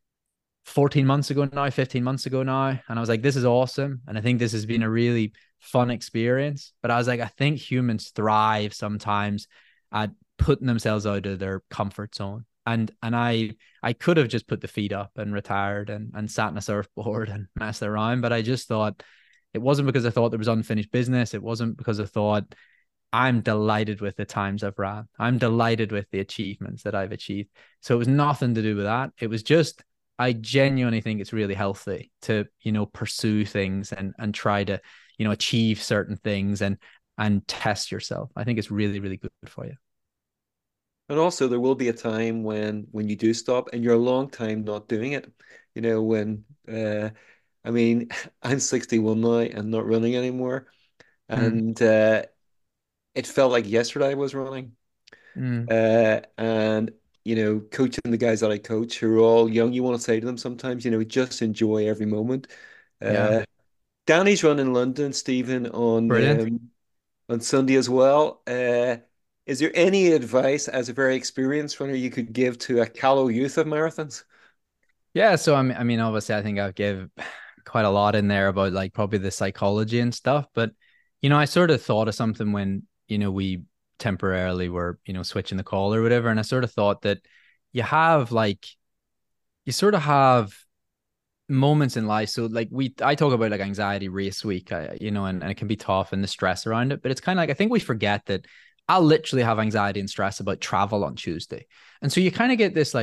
15 months ago now, and I was like, this is awesome, and I think this has been a really fun experience. But I was like, I think humans thrive sometimes at putting themselves out of their comfort zone. And I could have just put the feet up and retired and sat in a surfboard and messed around, but I just thought, it wasn't because I thought there was unfinished business. It wasn't because I thought, I'm delighted with the times I've ran. I'm delighted with the achievements that I've achieved. So it was nothing to do with that. It was just, I genuinely think it's really healthy to, pursue things and try to, achieve certain things and test yourself. I think it's really, really good for you. And also, there will be a time when you do stop, and you're a long time not doing it. When I mean, I'm 61 now and not running anymore, Mm, and it felt like yesterday I was running. mm, And coaching the guys that I coach who are all young, you want to say to them sometimes, just enjoy every moment. yeah. Uh, Danny's running London, Stephen, Brilliant. on Sunday as well. Is there any advice as a very experienced runner you could give to a callow youth of marathons? Yeah. So I mean, obviously I think I've give quite a lot in there about like probably the psychology and stuff, but I sort of thought of something when, we temporarily were, switching the call or whatever. And I sort of thought that you have like, you sort of have moments in life. So like I talk about like anxiety race week, and it can be tough and the stress around it, but it's kind of like, I think we forget that I'll literally have anxiety and stress about travel on Tuesday. And so you kind of get this like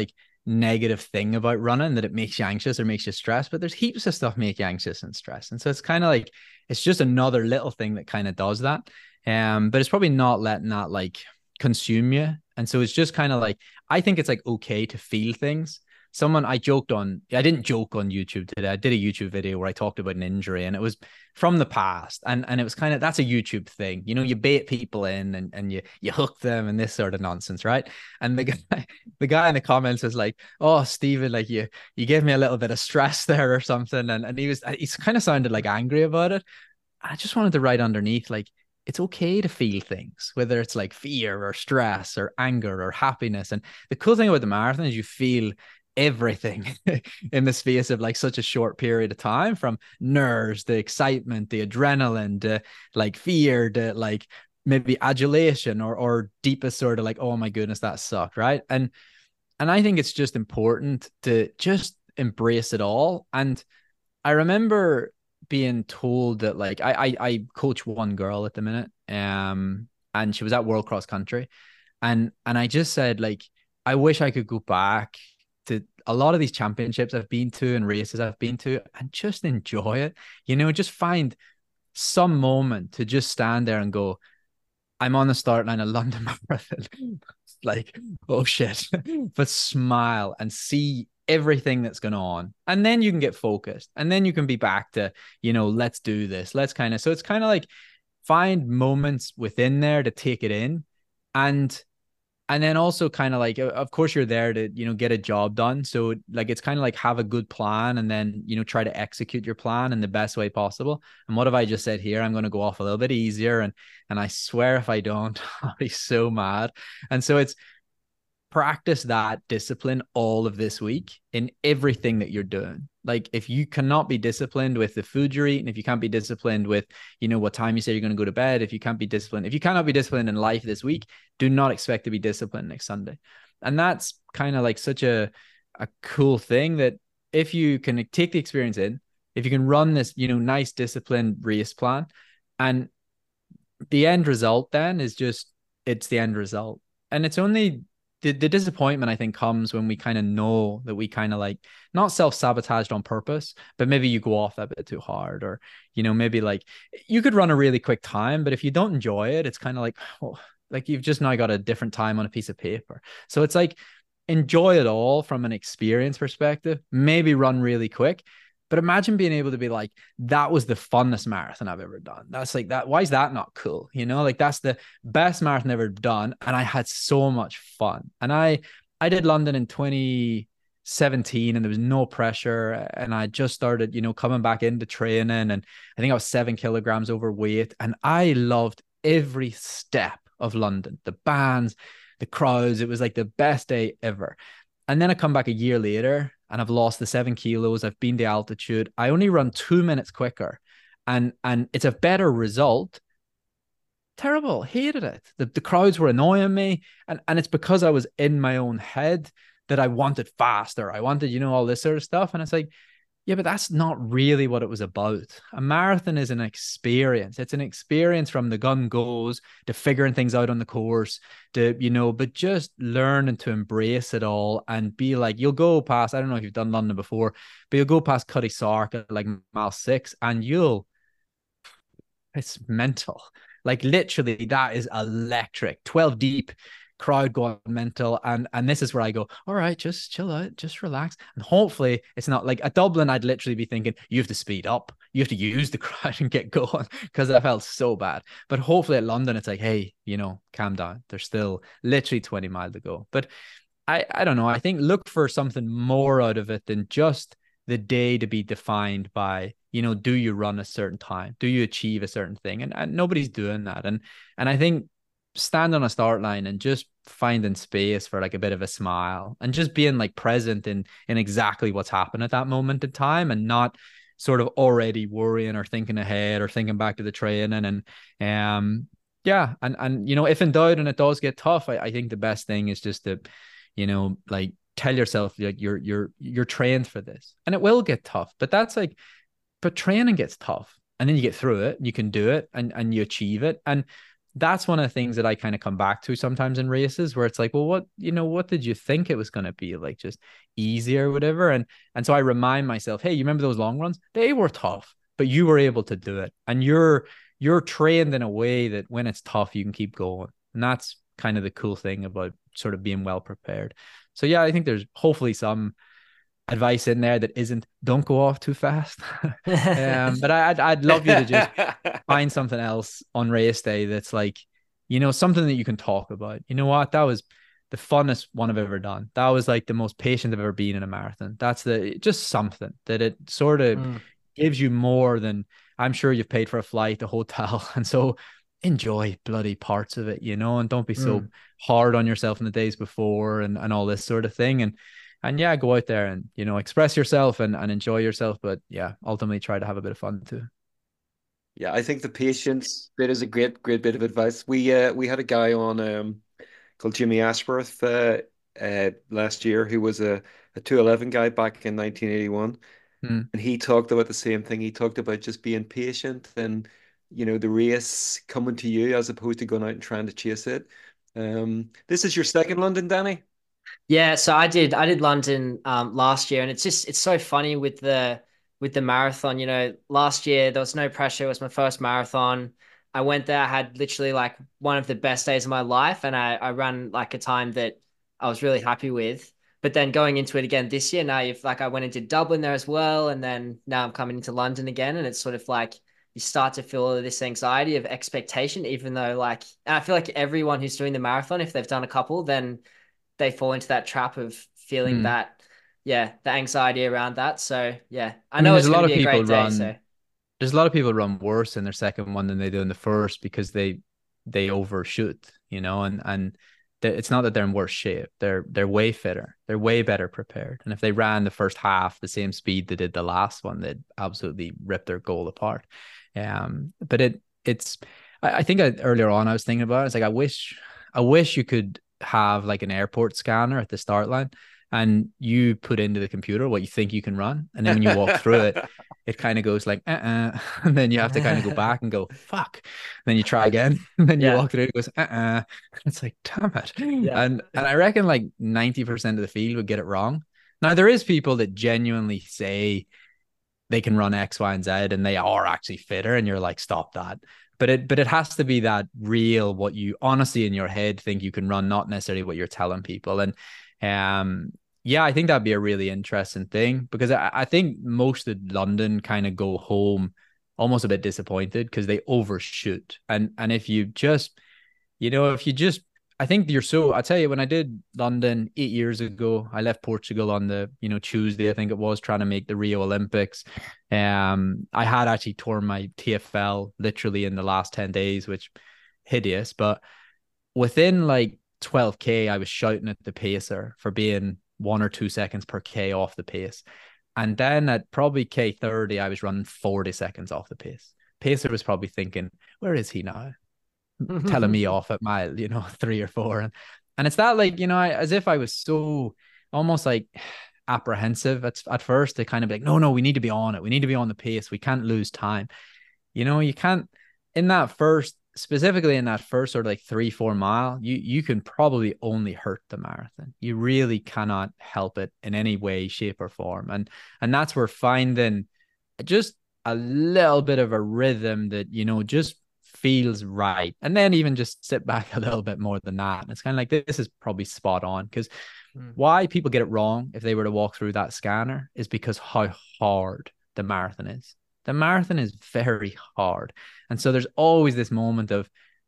negative thing about running that it makes you anxious or makes you stressed, but there's heaps of stuff make you anxious and stressed. And so it's kind of like, it's just another little thing that kind of does that. But it's probably not letting that like consume you. And so it's just kind of like, I think it's like okay to feel things. I didn't joke on YouTube today. I did a YouTube video where I talked about an injury, and it was from the past. And it was kind of, that's a YouTube thing. You know, you bait people in and you hook them and this sort of nonsense, right? And the guy in the comments was like, "Oh, Stephen, like you gave me a little bit of stress there or something." And he's kind of sounded like angry about it. I just wanted to write underneath, like, it's okay to feel things, whether it's like fear or stress or anger or happiness. And the cool thing about the marathon is you feel everything in the space of like such a short period of time, from nerves, the excitement, the adrenaline, the like fear, the like maybe adulation, or deepest sort of like, oh my goodness, that sucked, right? And I think it's just important to just embrace it all. And I remember being told that, like, I coach one girl at the minute, and she was at World Cross Country, and I just said, like, I wish I could go back to a lot of these championships I've been to and races I've been to and just enjoy it. You know, just find some moment to just stand there and go, I'm on the start line of London Marathon. Like, oh shit. But smile and see everything that's going on. And then you can get focused. And then you can be back to, you know, let's do this. Let's kind of, so it's kind of like find moments within there to take it in. And then also kind of like, of course you're there to, you know, get a job done. So like, it's kind of like have a good plan and then, you know, try to execute your plan in the best way possible. And what have I just said here? I'm going to go off a little bit easier. And I swear if I don't, I'll be so mad. And so it's practice that discipline all of this week in everything that you're doing. Like, if you cannot be disciplined with the food you're eating, if you can't be disciplined with, you know, what time you say you're going to go to bed, if you cannot be disciplined in life this week, do not expect to be disciplined next Sunday. And that's kind of like such a cool thing, that if you can take the experience in, if you can run this, you know, nice disciplined race plan, and the end result then is just, it's the end result. And it's only the disappointment, I think, comes when we kind of know that we kind of like not self-sabotaged on purpose, but maybe you go off that bit too hard, or, you know, maybe like you could run a really quick time, but if you don't enjoy it, it's kind of like, oh, like you've just now got a different time on a piece of paper. So it's like, enjoy it all from an experience perspective, maybe run really quick. But imagine being able to be like, that was the funnest marathon I've ever done. That's like that. Why is that not cool? You know, like that's the best marathon ever done. And I had so much fun. And I did London in 2017 and there was no pressure. And I just started, you know, coming back into training. And I think I was 7 kilograms overweight. And I loved every step of London, the bands, the crowds. It was like the best day ever. And then I come back a year later and I've lost the 7 kilos. I've been to altitude. I only run 2 minutes quicker, and it's a better result. Terrible. Hated it. The crowds were annoying me. And it's because I was in my own head that I wanted faster. I wanted, you know, all this sort of stuff. And it's like, yeah, but that's not really what it was about. A marathon is an experience. It's an experience from the gun goes to figuring things out on the course, to, you know, but just learn and to embrace it all and be like, you'll go past, I don't know if you've done London before, but you'll go past Cutty Sark at like mile 6 and it's mental. Like literally that is electric. 12 deep, crowd going mental, and this is where I go, all right, just chill out, just relax. And hopefully it's not like at Dublin, I'd literally be thinking, you have to speed up, you have to use the crowd and get going, because I felt so bad. But hopefully at London, it's like, hey, you know, calm down, there's still literally 20 miles to go. But I don't know, I think look for something more out of it than just the day to be defined by, you know, do you run a certain time, do you achieve a certain thing, and nobody's doing that. And I think stand on a start line and just finding space for like a bit of a smile and just being like present in exactly what's happened at that moment in time, and not sort of already worrying or thinking ahead or thinking back to the training. And yeah, and you know, if in doubt and it does get tough, I think the best thing is just to, you know, like tell yourself like you're trained for this, and it will get tough, but that's like, but training gets tough and then you get through it, you can do it, and you achieve it. And that's one of the things that I kind of come back to sometimes in races where it's like, well, what did you think it was going to be like, just easy or whatever? And so I remind myself, hey, you remember those long runs? They were tough, but you were able to do it. And you're trained in a way that when it's tough, you can keep going. And that's kind of the cool thing about sort of being well prepared. So yeah, I think there's hopefully some advice in there that isn't don't go off too fast. But I'd love you to just find something else on race day that's like, something that you can talk about. You know what? That was the funnest one I've ever done. That was like the most patient I've ever been in a marathon. That's just something that it sort of gives you more than, I'm sure you've paid for a flight, a hotel. And so enjoy bloody parts of it, and don't be so hard on yourself in the days before and all this sort of thing. And yeah, go out there and, express yourself and enjoy yourself. But yeah, ultimately try to have a bit of fun too. Yeah, I think the patience bit is a great bit of advice. We had a guy on called Jimmy Ashworth last year who was a 211 guy back in 1981. Mm. And he talked about the same thing. He talked about just being patient and, the race coming to you as opposed to going out and trying to chase it. This is your second London, Danny? Yeah, so I did London last year, and it's so funny with the marathon. Last year there was no pressure. It was my first marathon. I went there, I had literally like one of the best days of my life, and I ran like a time that I was really happy with. But then going into it again this year, now you've like I went into Dublin there as well, and then now I'm coming into London again, and it's sort of like you start to feel all of this anxiety of expectation, even though like, and I feel like everyone who's doing the marathon, if they've done a couple, then they fall into that trap of feeling Mm. that, yeah, the anxiety around that. So yeah, I I mean, know it's going to be a great day. So there's a lot of people run worse in their second one than they do in the first because they overshoot, and it's not that they're in worse shape. They're way fitter. They're way better prepared. And if they ran the first half the same speed they did the last one, they'd absolutely rip their goal apart. But I think earlier on I was thinking about it. It's like I wish you could have like an airport scanner at the start line and you put into the computer what you think you can run, and then when you walk through it, it kind of goes like and then you have to kind of go back and go fuck, and then you try again, and then you yeah, walk through it, it goes it's like damn it. yeah, And I reckon like 90% of the field would get it wrong. Now there is people that genuinely say they can run X, Y, and Z, and they are actually fitter, and you're like, stop that. But it has to be that real, what you honestly in your head think you can run, not necessarily what you're telling people. And yeah, I think that'd be a really interesting thing, because I think most of London kind of go home almost a bit disappointed because they overshoot. And if you just I think I tell you, when I did London 8 years ago, I left Portugal on the, Tuesday, I think it was, trying to make the Rio Olympics. I had actually torn my TFL literally in the last 10 days, which hideous. But within like 12K, I was shouting at the pacer for being 1 or 2 seconds per K off the pace. And then at probably K30, I was running 40 seconds off the pace. Pacer was probably thinking, where is he now? Telling me off at mile, 3 or 4. And it's that, like, as if I was so almost like apprehensive at first to kind of be like, no, we need to be on it. We need to be on the pace. We can't lose time. You can't specifically in that first sort of like 3-4 mile, you can probably only hurt the marathon. You really cannot help it in any way, shape, or form. And that's where finding just a little bit of a rhythm that, just feels right. And then even just sit back a little bit more than that. And it's kind of like, this is probably spot on, because why people get it wrong if they were to walk through that scanner is because how hard the marathon is. The marathon is very hard. And so there's always this moment of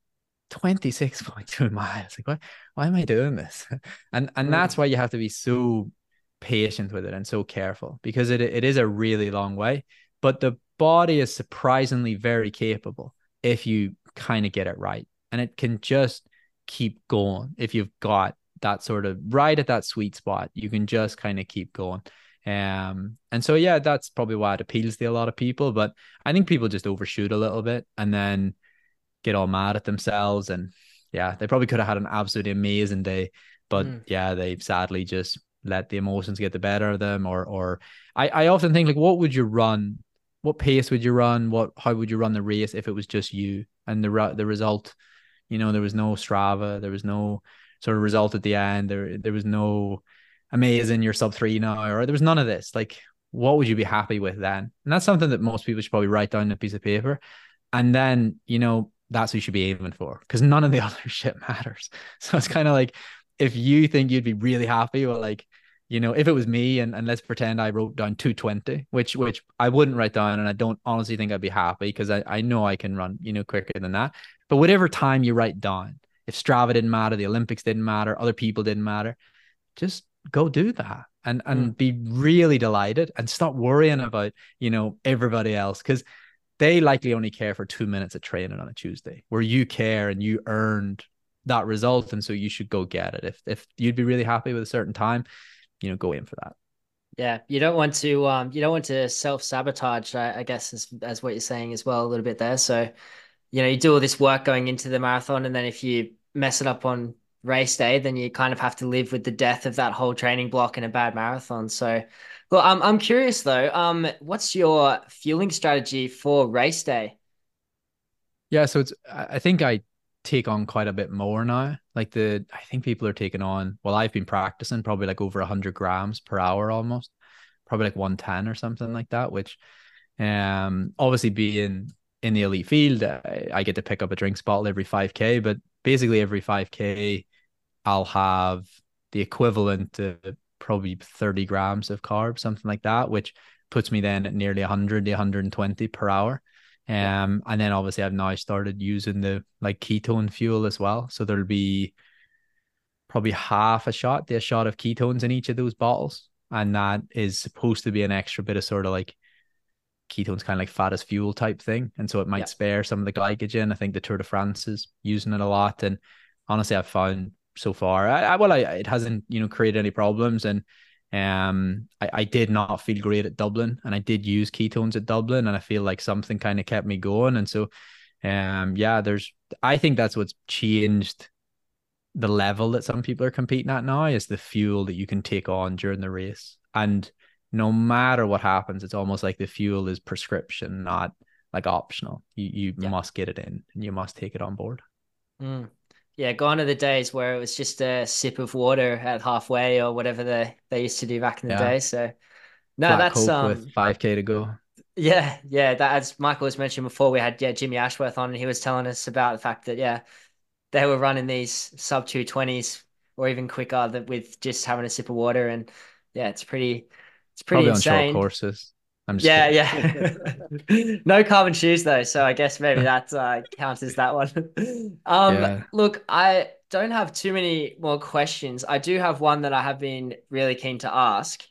26.2 miles. Like, why am I doing this? And that's why you have to be so patient with it and so careful, because it is a really long way. But the body is surprisingly very capable if you kind of get it right. And it can just keep going. If you've got that sort of right at that sweet spot, you can just kind of keep going. And so, yeah, that's probably why it appeals to a lot of people. But I think people just overshoot a little bit and then get all mad at themselves. And yeah, they probably could have had an absolutely amazing day. But yeah, they've sadly just let the emotions get the better of them. Or I often think, like, what would you run? What pace would you run? How would you run the race if it was just you? And the result There was no Strava, there was no sort of result at the end, there was no amazing you're sub 3 now, or there was none of this. Like, what would you be happy with then? And that's something that most people should probably write down on a piece of paper. And then, that's what you should be aiming for, because none of the other shit matters. So it's kind of like, if you think you'd be really happy with, like, if it was me, and let's pretend I wrote down 220, which I wouldn't write down, and I don't honestly think I'd be happy, because I know I can run, quicker than that. But whatever time you write down, if Strava didn't matter, the Olympics didn't matter, other people didn't matter, just go do that and be really delighted, and stop worrying about, everybody else, because they likely only care for 2 minutes of training on a Tuesday, where you care and you earned that result. And so you should go get it. If you'd be really happy with a certain time, go in for that. Yeah, you don't want to self-sabotage, I guess, as what you're saying as well, a little bit there. So, you do all this work going into the marathon, and then if you mess it up on race day, then you kind of have to live with the death of that whole training block in a bad marathon. So, well, I'm curious though, what's your fueling strategy for race day? Yeah, so I think I take on quite a bit more now. Like, I think people are taking on, well, I've been practicing probably like over 100 grams per hour almost, probably like 110 or something like that, which obviously being in the elite field, I get to pick up a drinks bottle every 5K, but basically every 5K I'll have the equivalent to probably 30 grams of carbs, something like that, which puts me then at nearly 100 to 120 per hour. And then obviously I've now started using the like ketone fuel as well. So there'll be probably half a shot of ketones in each of those bottles. And that is supposed to be an extra bit of sort of like ketones, kind of like fat as fuel type thing. And so it might spare some of the glycogen. I think the Tour de France is using it a lot. And honestly, I've found so far, it hasn't, created any problems. And I did not feel great at Dublin, and I did use ketones at Dublin, and I feel like something kind of kept me going. And so, I think that's what's changed the level that some people are competing at now, is the fuel that you can take on during the race. And no matter what happens, it's almost like the fuel is prescription, not like optional. You must get it in, and you must take it on board. Yeah, gone are the days where it was just a sip of water at halfway, or whatever they used to do back in the day. So no, Flat that's Coke with 5K to go. Yeah, that, as Michael was mentioning before, we had Jimmy Ashworth on, and he was telling us about the fact that they were running these sub 220s or even quicker, that with just having a sip of water. And it's pretty Probably on short insane. courses. I'm just kidding. No carbon shoes though, so I guess maybe that counts as that one. Look, I don't have too many more questions. I do have one that I have been really keen to ask.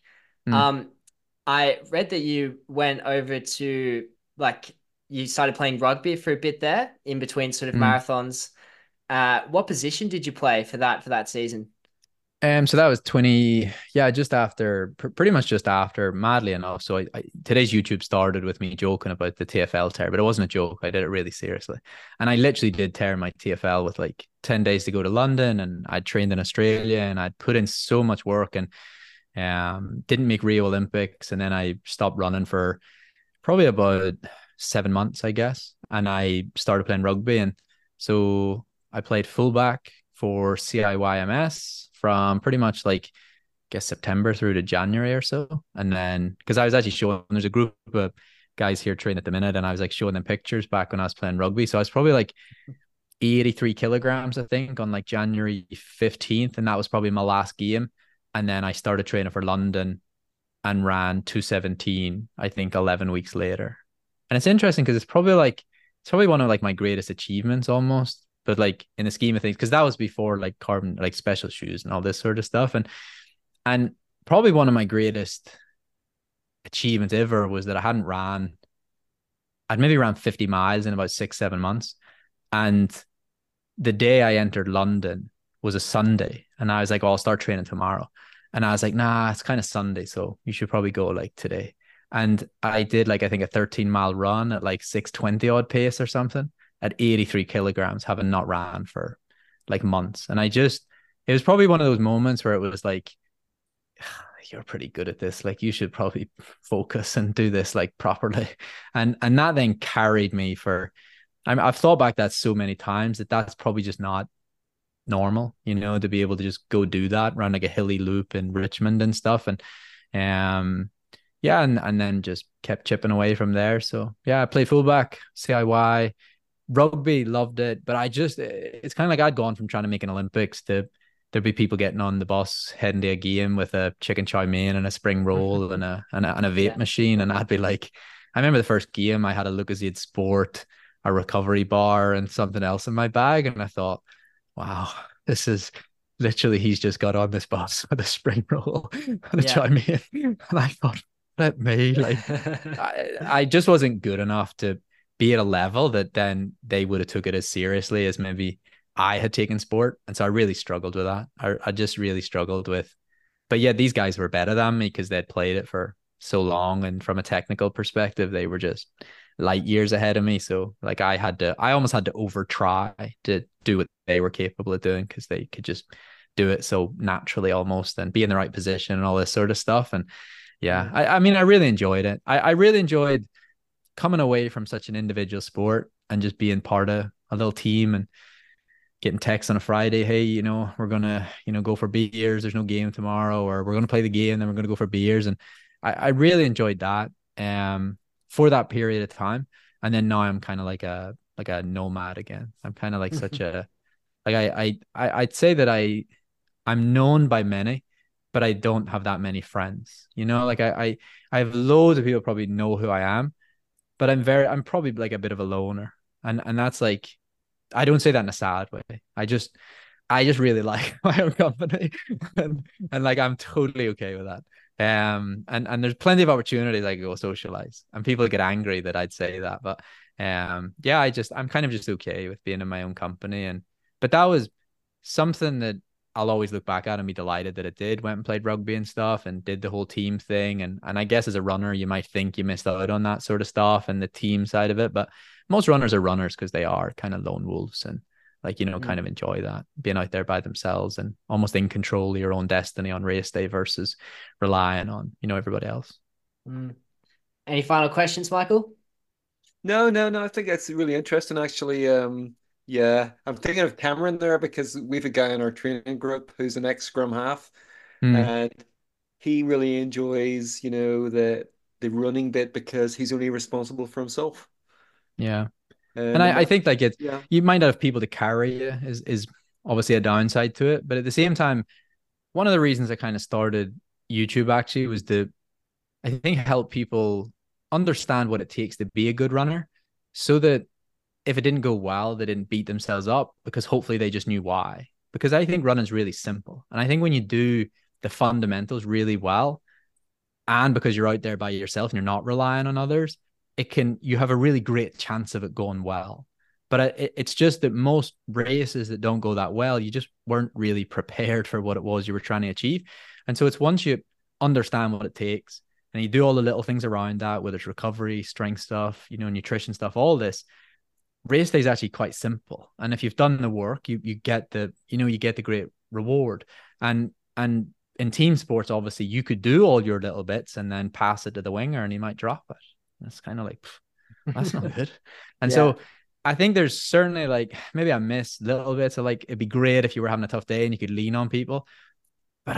I read that you went over to, like, you started playing rugby for a bit there in between sort of marathons. What position did you play for that season? So that was 20, just after, pretty much just after, madly enough. So today's YouTube started with me joking about the TFL tear, but it wasn't a joke. I did it really seriously. And I literally did tear my TFL with like 10 days to go to London, and I'd trained in Australia, and I'd put in so much work, and didn't make Rio Olympics. And then I stopped running for probably about 7 months, I guess. And I started playing rugby. And so I played fullback for CIYMS from pretty much like, I guess, September through to January or so. And then, because I was actually showing, there's a group of guys here training at the minute, and I was like showing them pictures back when I was playing rugby. So I was probably like 83 kilograms, I think, on like January 15th. And that was probably my last game. And then I started training for London and ran 217, I think, 11 weeks later. And it's interesting because it's probably one of like my greatest achievements almost. But like in the scheme of things, because that was before like carbon, like special shoes and all this sort of stuff. And probably one of my greatest achievements ever was that I'd maybe ran 50 miles in about 6-7 months. And the day I entered London was a Sunday. And I was like, well, I'll start training tomorrow. And I was like, nah, it's kind of Sunday, so you should probably go like today. And I did like, I think a 13-mile run at like 6:20 odd pace or something, at 83 kilograms, having not ran for like months. And it was probably one of those moments where it was like, you're pretty good at this. Like, you should probably focus and do this like properly. And that then carried me for I've thought back that so many times that that's probably just not normal, to be able to just go do that around like a hilly loop in Richmond and stuff. And yeah, and then just kept chipping away from there. So yeah, I played fullback, CIY, rugby, loved it. But it's kind of like I'd gone from trying to make an Olympics to there'd be people getting on the bus heading to a game with a chicken chow mein and a spring roll and a vape Yeah. machine. And I'd be like, I remember the first game I had a Lucozade Sport, a recovery bar, and something else in my bag. And I thought, wow, this is literally he's just got on this bus with a spring roll and a Yeah. chow mein. And I thought, let me like I just wasn't good enough to be at a level that then they would have took it as seriously as maybe I had taken sport. And so I really struggled with that. I just really struggled with, but yeah, these guys were better than me because they'd played it for so long. And from a technical perspective, they were just light years ahead of me. So like I almost had to over try to do what they were capable of doing because they could just do it so naturally almost and be in the right position and all this sort of stuff. And yeah, I mean, I really enjoyed it. I really enjoyed coming away from such an individual sport and just being part of a little team and getting texts on a Friday, hey, we're gonna, go for beers. There's no game tomorrow, or we're gonna play the game, then we're gonna go for beers. And I really enjoyed that for that period of time. And then now I'm kind of like a nomad again. I'm kind of like such a like I'd say that I'm known by many, but I don't have that many friends. Like I have loads of people probably know who I am, but I'm probably like a bit of a loner. And that's like, I don't say that in a sad way. I just really like my own company and like I'm totally okay with that. And there's plenty of opportunities I could go socialize and people get angry that I'd say that. But yeah, I'm kind of just okay with being in my own company. But that was something that I'll always look back at and be delighted that it did. Went and played rugby and stuff and did the whole team thing. And I guess as a runner, you might think you missed out on that sort of stuff and the team side of it. But most runners are runners because they are kind of lone wolves and like, kind of enjoy that being out there by themselves and almost in control of your own destiny on race day versus relying on, everybody else. Any final questions, Michael? No, no, no. I think that's really interesting, actually. Yeah, I'm thinking of Cameron there because we've a guy in our training group who's an ex-scrum half, Mm, and he really enjoys, the running bit because he's only responsible for himself. yeah. And I And think like yeah, you might have people to carry you is obviously a downside to it. But at the same time, one of the reasons I kind of started YouTube actually was to, I think, help people understand what it takes to be a good runner so that if it didn't go well, they didn't beat themselves up because hopefully they just knew why. Because I think running's really simple. And I think when you do the fundamentals really well, and because you're out there by yourself and you're not relying on others, you have a really great chance of it going well. But it's just that most races that don't go that well, you just weren't really prepared for what it was you were trying to achieve. And so it's once you understand what it takes and you do all the little things around that, whether it's recovery, strength stuff, nutrition stuff, all this, race day is actually quite simple. And if you've done the work, you get the great reward. And in team sports, obviously, you could do all your little bits and then pass it to the winger and he might drop it. It's kind of like, that's not good. And Yeah. so I think there's certainly like, maybe I miss little bits of like, it'd be great if you were having a tough day and you could lean on people. But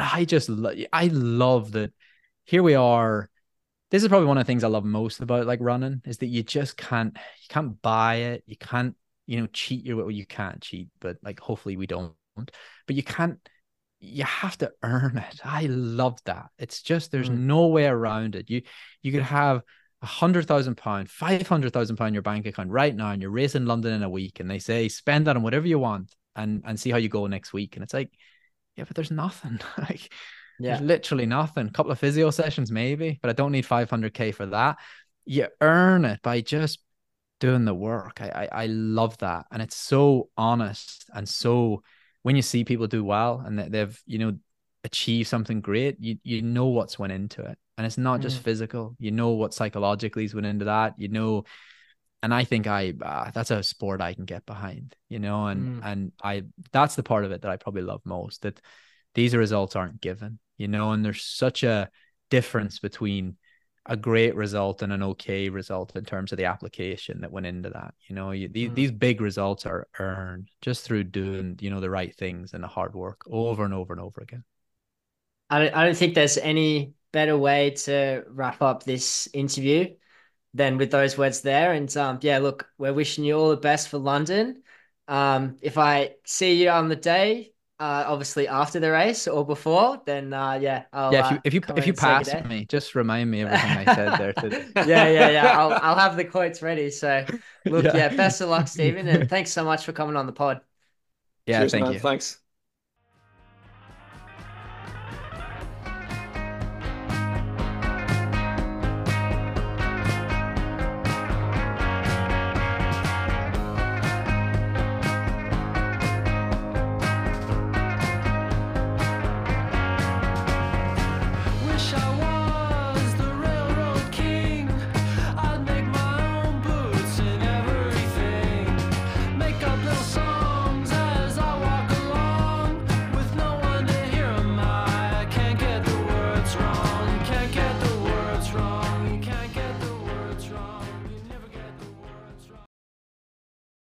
I love that here we are. This is probably one of the things I love most about like running is that you just you can't buy it. You can't, cheat your way. Well, you can't cheat, but like, hopefully we don't, but you have to earn it. I love that. It's just there's no way around it. You could have £100,000, £500,000 in your bank account right now, and you're racing London in a week, and they say spend that on whatever you want and see how you go next week. And it's like, yeah, but there's nothing. Like there's Yeah. literally nothing. A couple of physio sessions maybe, but I don't need 500K for that. You earn it by just doing the work. I love that, and it's so honest and so when you see people do well and that they've achieved something great, you know what's went into it, and it's not just physical. You know what psychologically went into that. And I think that's a sport I can get behind. And I that's the part of it that I probably love most. That these results aren't given. And there's such a difference between a great result and an okay result in terms of the application that went into that. These big results are earned just through doing, the right things and the hard work over and over and over again. I don't think there's any better way to wrap up this interview than with those words there. And yeah, look, we're wishing you all the best for London. If I see you on the day, obviously after the race or before, then yeah, I'll Yeah, if come you in and say good pass day. me, just remind me everything I said there today. Yeah. I'll have the quotes ready. So look, Yeah. yeah, best of luck, Stephen, and thanks so much for coming on the pod. Yeah, Cheers, thank man. you. Thanks.